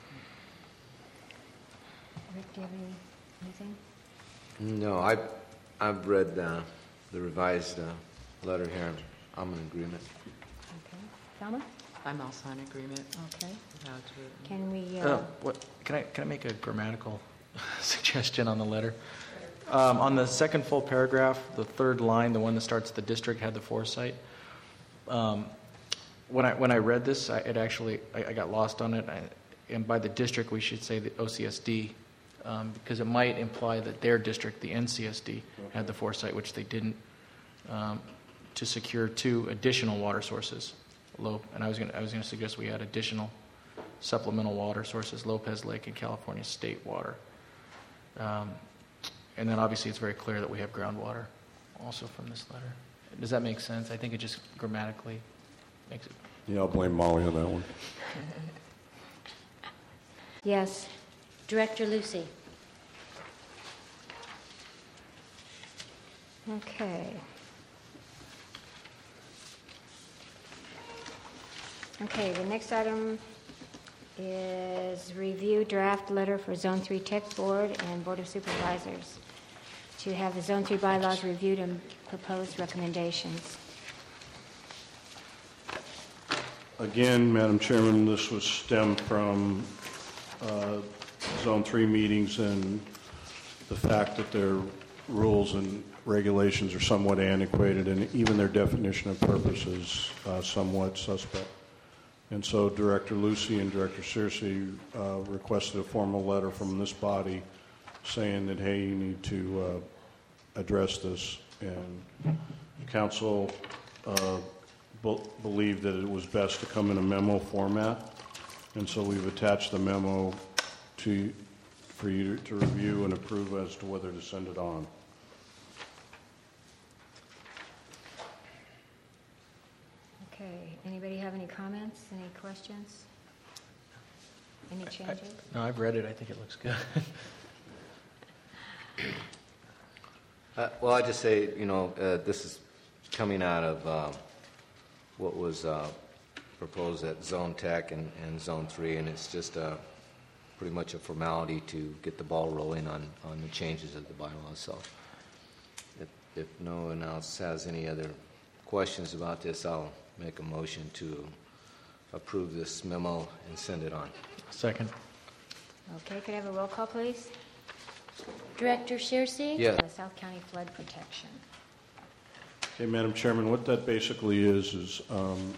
Rick, do you have any, anything? No, I, I've read uh, the revised uh, letter here. I'm in agreement. Okay. Thelma? I'm also in agreement. Okay. with how it's written. Can we, Uh, uh, what, can I can I make a grammatical suggestion on the letter? Um, on the second full paragraph, the third line, the one that starts, "The district had the foresight." Um, when I when I read this, I, it actually I, I got lost on it. I, and by the district, we should say the O C S D, um, because it might imply that their district, the N C S D, had the foresight, which they didn't, um, to secure two additional water sources. Low, and I was going I was going to suggest we add additional supplemental water sources, Lopez Lake and California State Water. Um, and then obviously it's very clear that we have groundwater also from this letter. Does that make sense? I think it just grammatically makes it. Yeah, I'll blame Molly on that one. yes. Director Lucy. Okay. Okay, the next item is review draft letter for Zone three Tech Board and Board of Supervisors to have the Zone three bylaws reviewed and proposed recommendations. Again, Madam Chairman, this was stemmed from uh, Zone three meetings and the fact that their rules and regulations are somewhat antiquated, and even their definition of purpose is uh, somewhat suspect. And so Director Lucy and Director Searcy uh, requested a formal letter from this body saying that, hey, you need to uh, address this. And council uh, be- believed that it was best to come in a memo format. And so we've attached the memo to for you to, to review and approve as to whether to send it on. Okay, anybody have any comments, any questions? Any changes? No, I've read it. I think it looks good. Uh, well, I just say, you know, uh, this is coming out of uh, what was uh, proposed at Zone Tech and, and Zone three, and it's just uh, pretty much a formality to get the ball rolling on, on the changes of the bylaws. So if, if no one else has any other questions about this, I'll make a motion to approve this memo and send it on. Second. Okay, could I have a roll call, please? Director Searcy? Yes. Uh, South County Flood Protection. Okay, Madam Chairman, what that basically is, is um,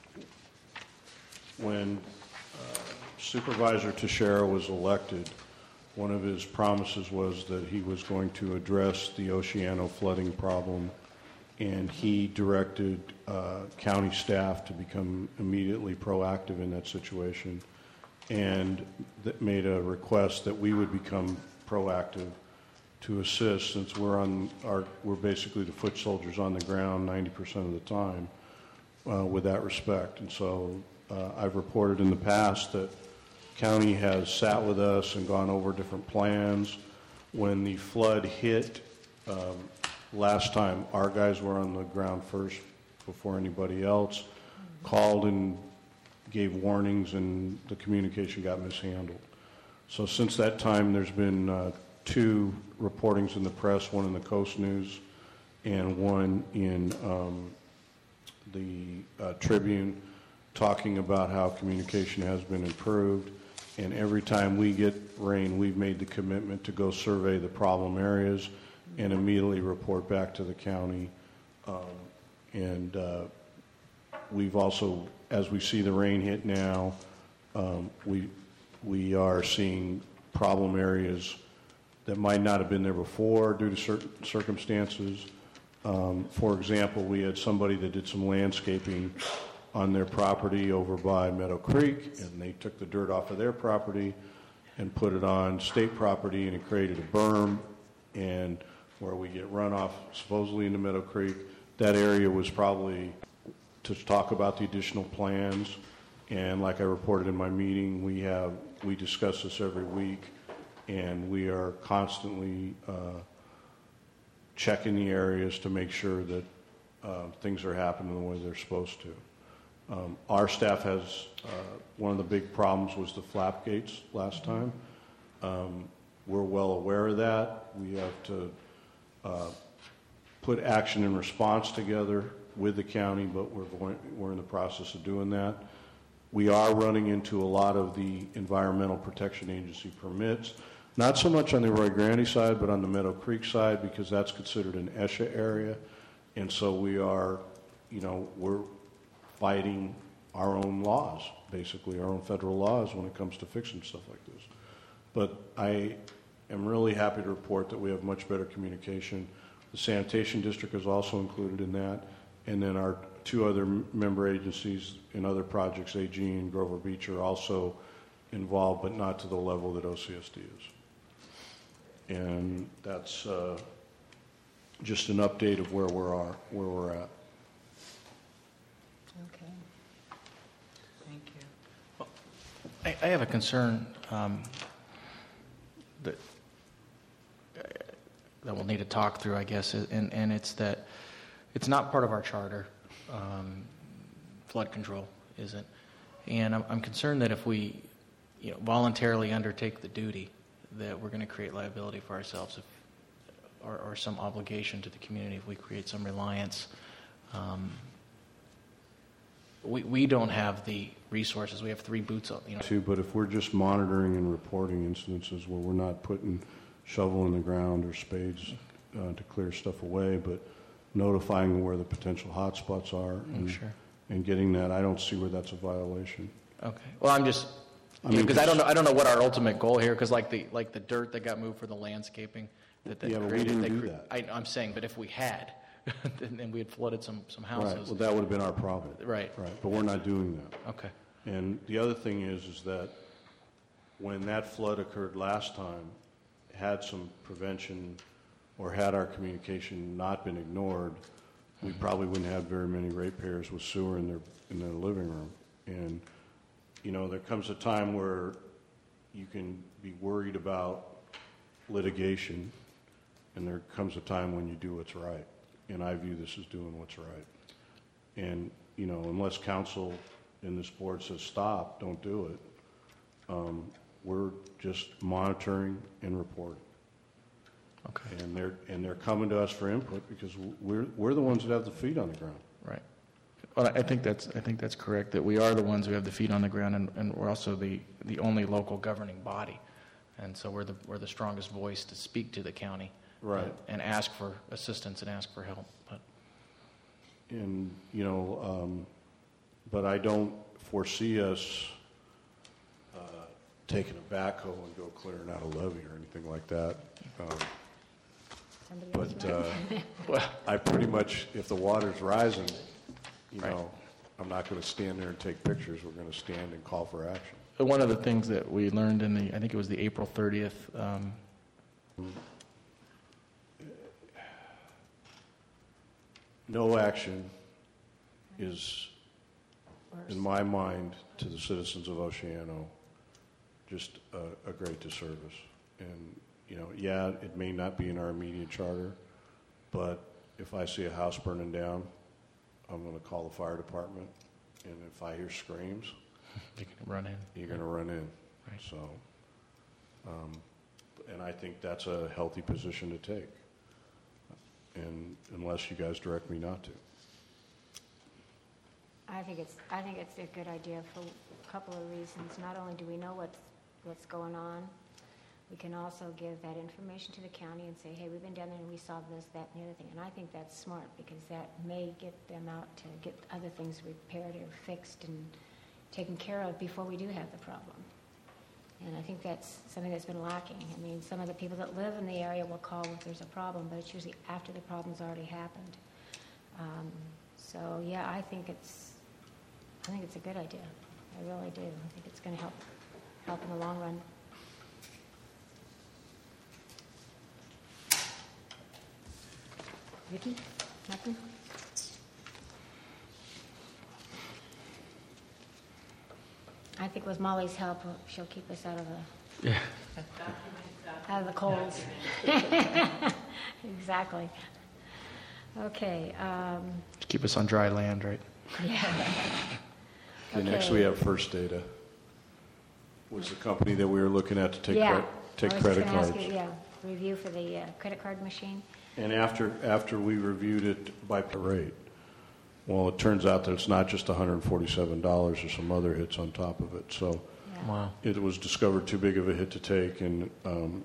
when uh, Supervisor Teixeira was elected, one of his promises was that he was going to address the Oceano flooding problem, and he directed uh, county staff to become immediately proactive in that situation, and that made a request that we would become proactive to assist, since we're on our we're basically the foot soldiers on the ground ninety percent of the time uh, with that respect. And so uh, I've reported in the past that county has sat with us and gone over different plans. When the flood hit um, last time, our guys were on the ground first before anybody else, called and gave warnings, and the communication got mishandled. So since that time, there's been uh, two reportings in the press, one in the Coast News and one in um, the uh, Tribune, talking about how communication has been improved. And every time we get rain, we've made the commitment to go survey the problem areas and immediately report back to the county. Um, and uh, we've also, as we see the rain hit now, um, we we are seeing problem areas that might not have been there before due to certain circumstances. Um, for example, we had somebody that did some landscaping on their property over by Meadow Creek, and they took the dirt off of their property and put it on state property, and it created a berm, and where we get runoff supposedly into Meadow Creek. That area was probably to talk about the additional plans. And like I reported in my meeting, we have, we discuss this every week, and we are constantly uh, checking the areas to make sure that uh, things are happening the way they're supposed to. Um, our staff has, uh, one of the big problems was the flap gates last time. Um, we're well aware of that. We have to uh, put action and response together with the county, but we're going, we're in the process of doing that. We are running into a lot of the Environmental Protection Agency permits, not so much on the Rio Grande side, but on the Meadow Creek side, because that's considered an ESHA area. And so we are, you know, we're fighting our own laws, basically, our own federal laws when it comes to fixing stuff like this. But I am really happy to report that we have much better communication. The Sanitation District is also included in that. And then our two other member agencies in other projects, A G and Grover Beach, are also involved, but not to the level that O C S D is. And that's uh, just an update of where we are, where we're at. Okay. Thank you. I, I have a concern um, that that we'll need to talk through, I guess, and, and it's that it's not part of our charter. Um, flood control isn't, and I'm, I'm concerned that if we, you know, voluntarily undertake the duty, that we're going to create liability for ourselves, if, or, or some obligation to the community if we create some reliance. Um, we we don't have the resources. We have three boots on, you know. Too, but if we're just monitoring and reporting incidences where we're not putting shovel in the ground or spades uh, to clear stuff away, but notifying where the potential hot spots are and, sure. and getting that, I don't see where that's a violation. Okay. Well, I'm just, I because mean, I don't know, I don't know what our ultimate goal here, because like the like the dirt that got moved for the landscaping, that they Yeah, but we created, didn't they do cre- that. I, I'm saying, but if we had, then, then we had flooded some some houses. Right. Well, that would have been our problem. Right. Right. But we're not doing that. Okay. And the other thing is, is that when that flood occurred last time, had some prevention or had our communication not been ignored, we probably wouldn't have very many ratepayers with sewer in their in their living room. And you know, there comes a time where you can be worried about litigation, and there comes a time when you do what's right. And I view this as doing what's right. And you know, unless council in this board says stop, don't do it, um, we're just monitoring and reporting. Okay. And they're and they're coming to us for input because we're we're the ones that have the feet on the ground. Right. Well, I think that's I think that's correct. That we are the ones who have the feet on the ground, and, and we're also the, the only local governing body, and so we're the we're the strongest voice to speak to the county, Right. and, and ask for assistance and ask for help. But And you know, um, but I don't foresee us uh, taking a backhoe and go clearing out a levee or anything like that. Um, but uh, well, I pretty much, if the water's rising, you Right. know, I'm not going to stand there and take pictures. We're going to stand and call for action. one of the things that we learned in the I think it was the April thirtieth. Um, No action is, in my mind, to the citizens of Oceano, just a, a great disservice. And, you know, yeah, it may not be in our immediate charter, but if I see a house burning down, I'm going to call the fire department. And if I hear screams, you can run in. you're going to run in. Right. So, um, and I think that's a healthy position to take. And unless you guys direct me not to. I think it's, I think it's a good idea for a couple of reasons. Not only do we know what's, what's going on, we can also give that information to the county and say, hey, we've been down there and we saw this, that, and the other thing. And I think that's smart because that may get them out to get other things repaired or fixed and taken care of before we do have the problem. And I think that's something that's been lacking. I mean, some of the people that live in the area will call if there's a problem, but it's usually after the problem's already happened. Um, so, yeah, I think it's, I think it's a good idea. I really do. I think it's going to help, help in the long run. Vicki? Nothing? I think with Molly's help, she'll keep us out of the Yeah. out of the colds. Exactly. Okay. Um, Keep us on dry land, right? yeah. Okay, next we have First Data, was the company that we were looking at to take, yeah. cre- take I was credit just gonna cards. ask you, yeah, review for the uh, credit card machine. And after, after we reviewed it by rate, well, it turns out that it's not just one hundred forty-seven dollars, there's some other hits on top of it. So Yeah. Wow. it was discovered too big of a hit to take, and um,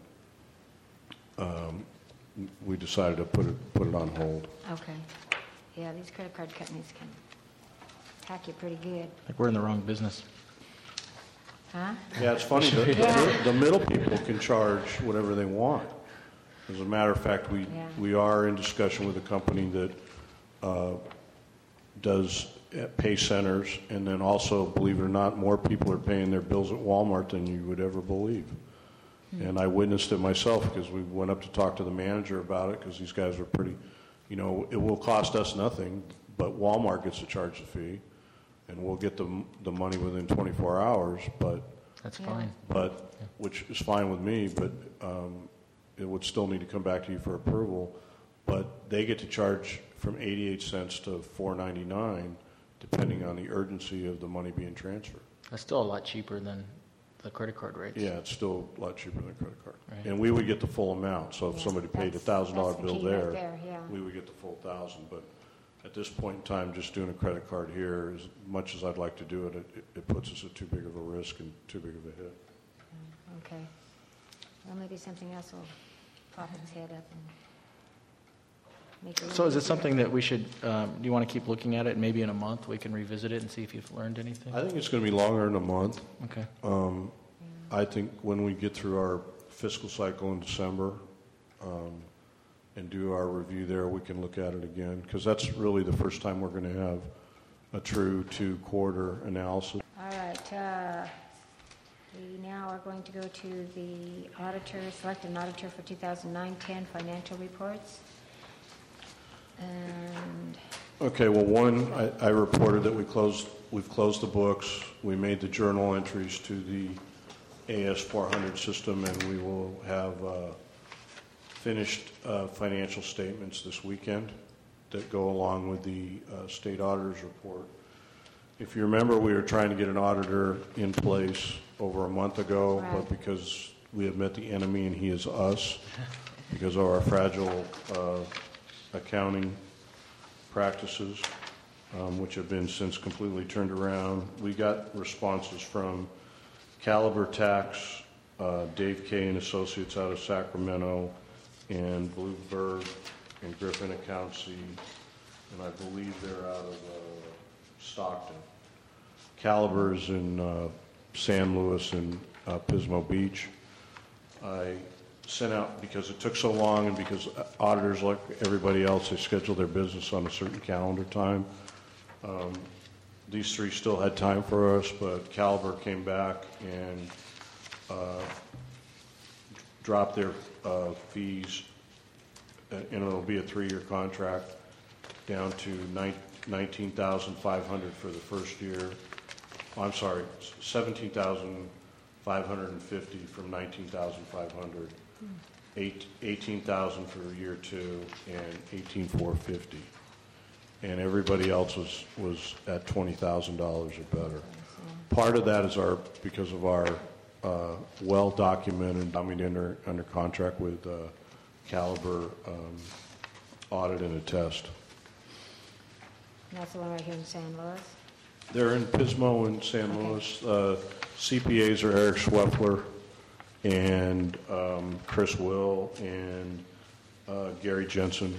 um, we decided to put it, put it on hold. Okay. Yeah, these credit card companies can hack you pretty good. I think we're in the wrong business. Huh? Yeah, it's funny, the, Yeah. the, the middle people can charge whatever they want. As a matter of fact, we, Yeah. we are in discussion with a company that uh, does uh, pay centers, and then also, believe it or not, more people are paying their bills at Walmart than you would ever believe. And I witnessed it myself because we went up to talk to the manager about it because these guys are pretty, you know, it will cost us nothing, but Walmart gets to charge the fee, and we'll get the, the money within twenty-four hours, but That's Yeah. fine. but, which is fine with me, but um, it would still need to come back to you for approval. But they get to charge from eighty-eight cents to four ninety-nine, depending on the urgency of the money being transferred. That's still a lot cheaper than the credit card rates. Yeah, it's still a lot cheaper than a credit card. Right. And we would get the full amount, so if Yeah, somebody paid a that's- thousand dollar that's the bill key right there, there, yeah. we would get the full thousand. But at this point in time, just doing a credit card here, as much as I'd like to do it, it, it puts us at too big of a risk and too big of a hit. Okay. Well, maybe something else will pop its head up and make it a So little is it easier. something that we should, um, do you want to keep looking at it? Maybe in a month we can revisit it and see if you've learned anything? I think it's going to be longer than a month. Okay. Um, I think when we get through our fiscal cycle in December um, and do our review there, we can look at it again, because that's really the first time we're going to have a true two-quarter analysis. All right. Uh, we now are going to go to the auditor, select an auditor for two thousand nine ten financial reports. And Okay, well, one, I, I reported that we closed, we've closed the books. We made the journal entries to the A S four hundred system, and we will have uh, finished uh, financial statements this weekend that go along with the uh, state auditor's report. If you remember, we were trying to get an auditor in place over a month ago, Right. but because we have met the enemy and he is us, because of our fragile uh, accounting practices, um, which have been since completely turned around. We got responses from Caliber Tax, uh, Dave Kay and Associates out of Sacramento, and Bluebird and Griffin Accountancy, and I believe they're out of uh, Stockton. Caliber's in uh, San Luis and uh, Pismo Beach. I sent out, because it took so long and because auditors, like everybody else, they schedule their business on a certain calendar time. Um, these three still had time for us, but Caliber came back and uh, dropped their uh, fees, and it'll be a three-year contract, down to nineteen thousand five hundred dollars for the first year. I'm sorry, seventeen thousand five hundred fifty dollars from nineteen thousand five hundred dollars. Eight, eighteen thousand for year two, and eighteen thousand four hundred fifty dollars. And everybody else was, was at twenty thousand dollars or better. Part of that is our, because of our uh, well-documented, I mean, under, under contract with uh, Caliber um, Audit and Attest. that's the one right here in San Luis. They're in Pismo and San Luis. Uh, C P As are Eric Schweffler and um, Chris Will and uh, Gary Jensen.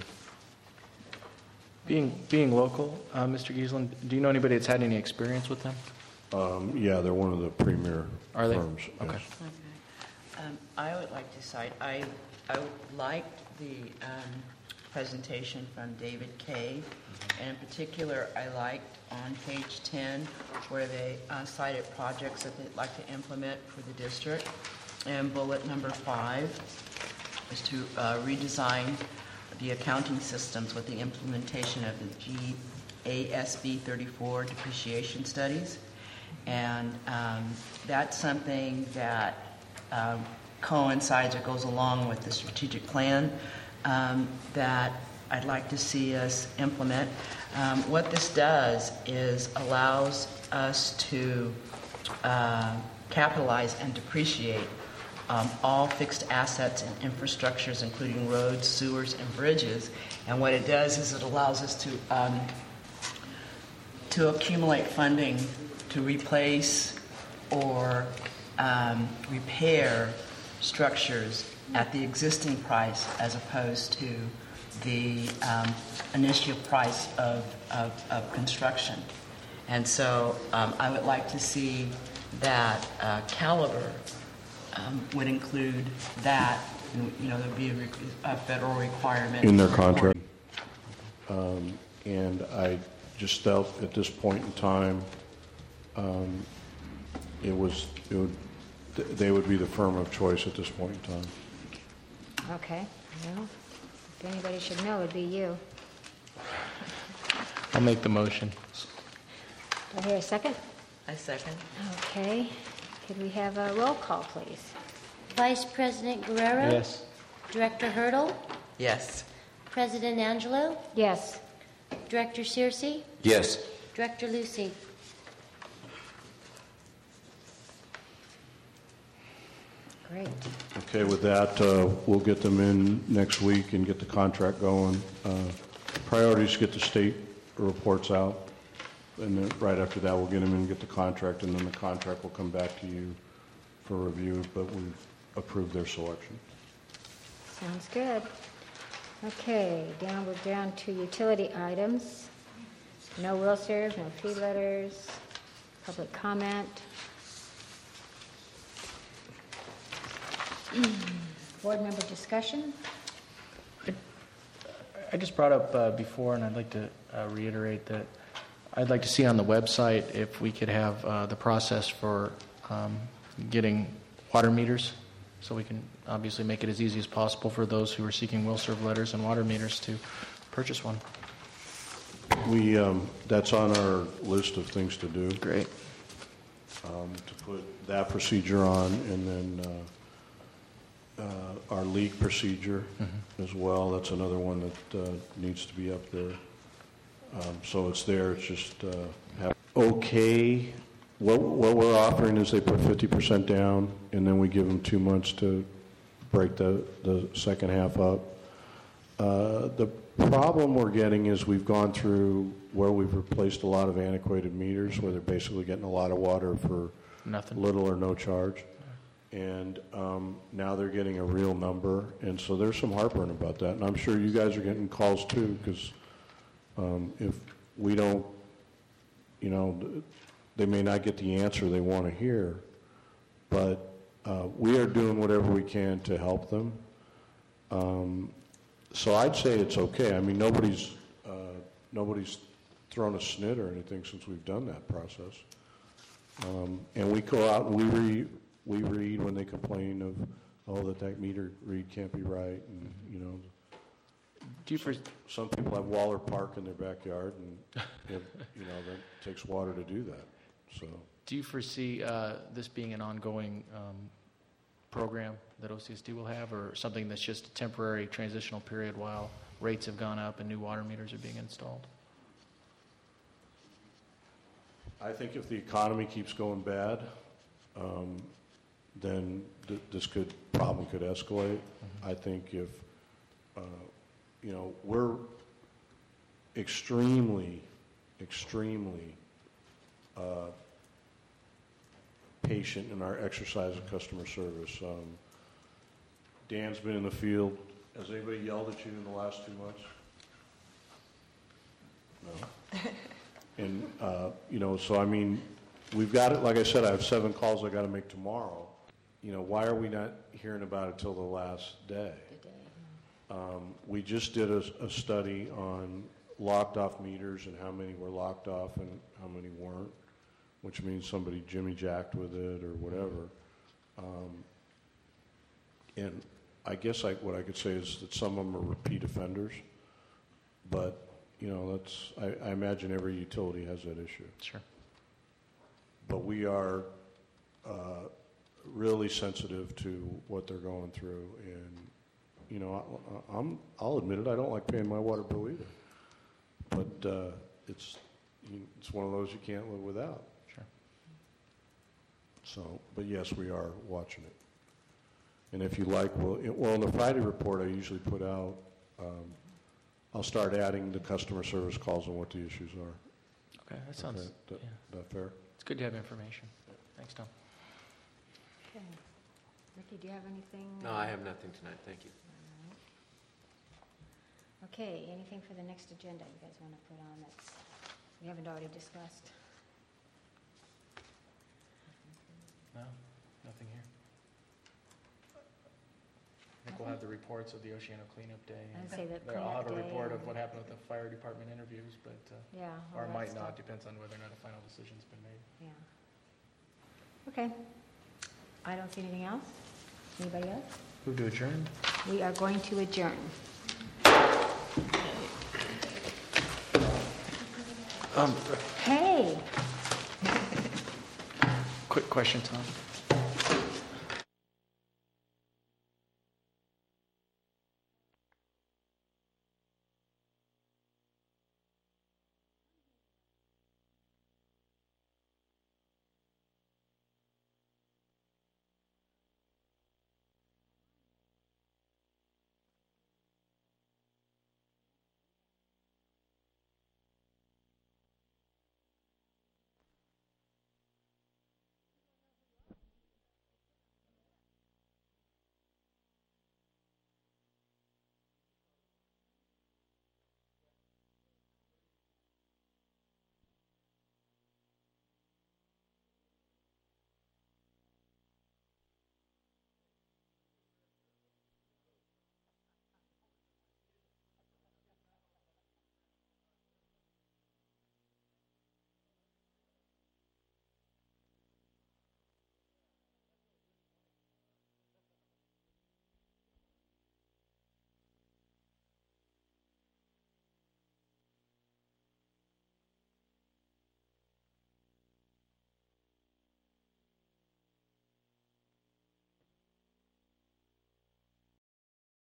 Being, being local, uh, Mister Giesland, do you know anybody that's had any experience with them? Um, yeah, they're one of the premier Are they? firms. Okay. yes. Um, I would like to cite, I, I liked the um, presentation from David Kay, and in particular, I liked on page ten where they uh, cited projects that they'd like to implement for the district. And bullet number five is to uh, redesign the accounting systems with the implementation of the G A S B thirty-four depreciation studies. And um, that's something that uh, coincides or goes along with the strategic plan um, that I'd like to see us implement. Um, what this does is allows us to uh, capitalize and depreciate um, all fixed assets and infrastructures, including roads, sewers, and bridges. And what it does is it allows us to um, to accumulate funding to replace or um, repair structures at the existing price as opposed to the um, initial price of, of, of construction. And so um, I would like to see that uh, caliber um, would include that. You know, there would be a, re- a federal requirement. In their contract. Um, and I just felt at this point in time, um, it was, it would, they would be the firm of choice at this point in time. Okay. Well, if anybody should know, it'd be you. I'll make the motion. Do I hear a second? I second. Okay. Could we have a roll call, please? Vice President Guerrero? Yes. Director Hurdle? Yes. President Angelo? Yes. Director Searcy? Yes. Director Lucy? Great. Okay, with that, uh, we'll get them in next week and get the contract going. Uh, priority is to get the state reports out, and then right after that, we'll get them in and get the contract, and then the contract will come back to you for review, but we've approved their selection. Sounds good. Okay, down we're down to utility items. No will serve, no fee letters, public comment. Board member discussion? I just brought up uh, before, and I'd like to uh, reiterate that I'd like to see on the website if we could have uh, the process for um, getting water meters, so we can obviously make it as easy as possible for those who are seeking will serve letters and water meters to purchase one. We, um, that's on our list of things to do. Great. Um, to put that procedure on, and then uh, uh, our leak procedure Mm-hmm. as well. That's another one that uh, needs to be up there. Um, so it's there. It's just uh, have, okay. What what we're offering is they put fifty percent down, and then we give them two months to break the the second half up. Uh, the problem we're getting is we've gone through where we've replaced a lot of antiquated meters where they're basically getting a lot of water for Nothing. little or no charge. And um, now they're getting a real number. And so there's some heartburn about that. And I'm sure you guys are getting calls too, because um, if we don't, you know, they may not get the answer they want to hear. But uh, we are doing whatever we can to help them. Um, So I'd say it's okay. I mean, nobody's uh, nobody's thrown a snit or anything since we've done that process. Um, and we go out and we read, we read when they complain of, oh, that that meter read can't be right, and you know. Do you some, some people have Waller Park in their backyard, and if, you know that takes water to do that. So. Do you foresee uh, this being an ongoing um, program that O C S D will have, or something that's just a temporary transitional period while rates have gone up and new water meters are being installed? I think if the economy keeps going bad, um, then th- this could problem could escalate. Mm-hmm. I think if uh, you know we're extremely, extremely uh, patient in our exercise of customer service. Um, Dan's been in the field. Has anybody yelled at you in the last two months? No. And, uh, you know, so I mean, we've got it, like I said, I have seven calls I got to make tomorrow. You know, why are we not hearing about it till the last day? Um, we just did a, a study on locked off meters and how many were locked off and how many weren't, which means somebody jimmy jacked with it or whatever. Um, and I guess I, what I could say is that some of them are repeat offenders, but you know, that's I, I imagine every utility has that issue. Sure. but we are uh, really sensitive to what they're going through. And, you know, I, I'm, I'll admit it, I don't like paying my water bill either. But uh, it's, it's one of those you can't live without. Sure. So, but yes, we are watching it. And if you like, well, it, well, in the Friday report, I usually put out, um, I'll start adding the customer service calls and what the issues are. Okay, that sounds, Okay, that, yeah. that fair? It's good to have information. Thanks, Tom. Okay. Ricky, do you have anything? No, I have nothing tonight. Thank you. Okay, anything for the next agenda you guys want to put on that's we haven't already discussed? No, nothing here. I think we'll have the reports of the Oceano Cleanup Day. I'd say that There- I'll have a cleanup day report of and- what happened with the fire department interviews, but, uh, Yeah, all or that might stuff. not, depends on whether or not a final decision's been made. Yeah. Okay. I don't see anything else. Anybody else? Move to adjourn? We are going to adjourn. Um, Hey! quick question, Tom.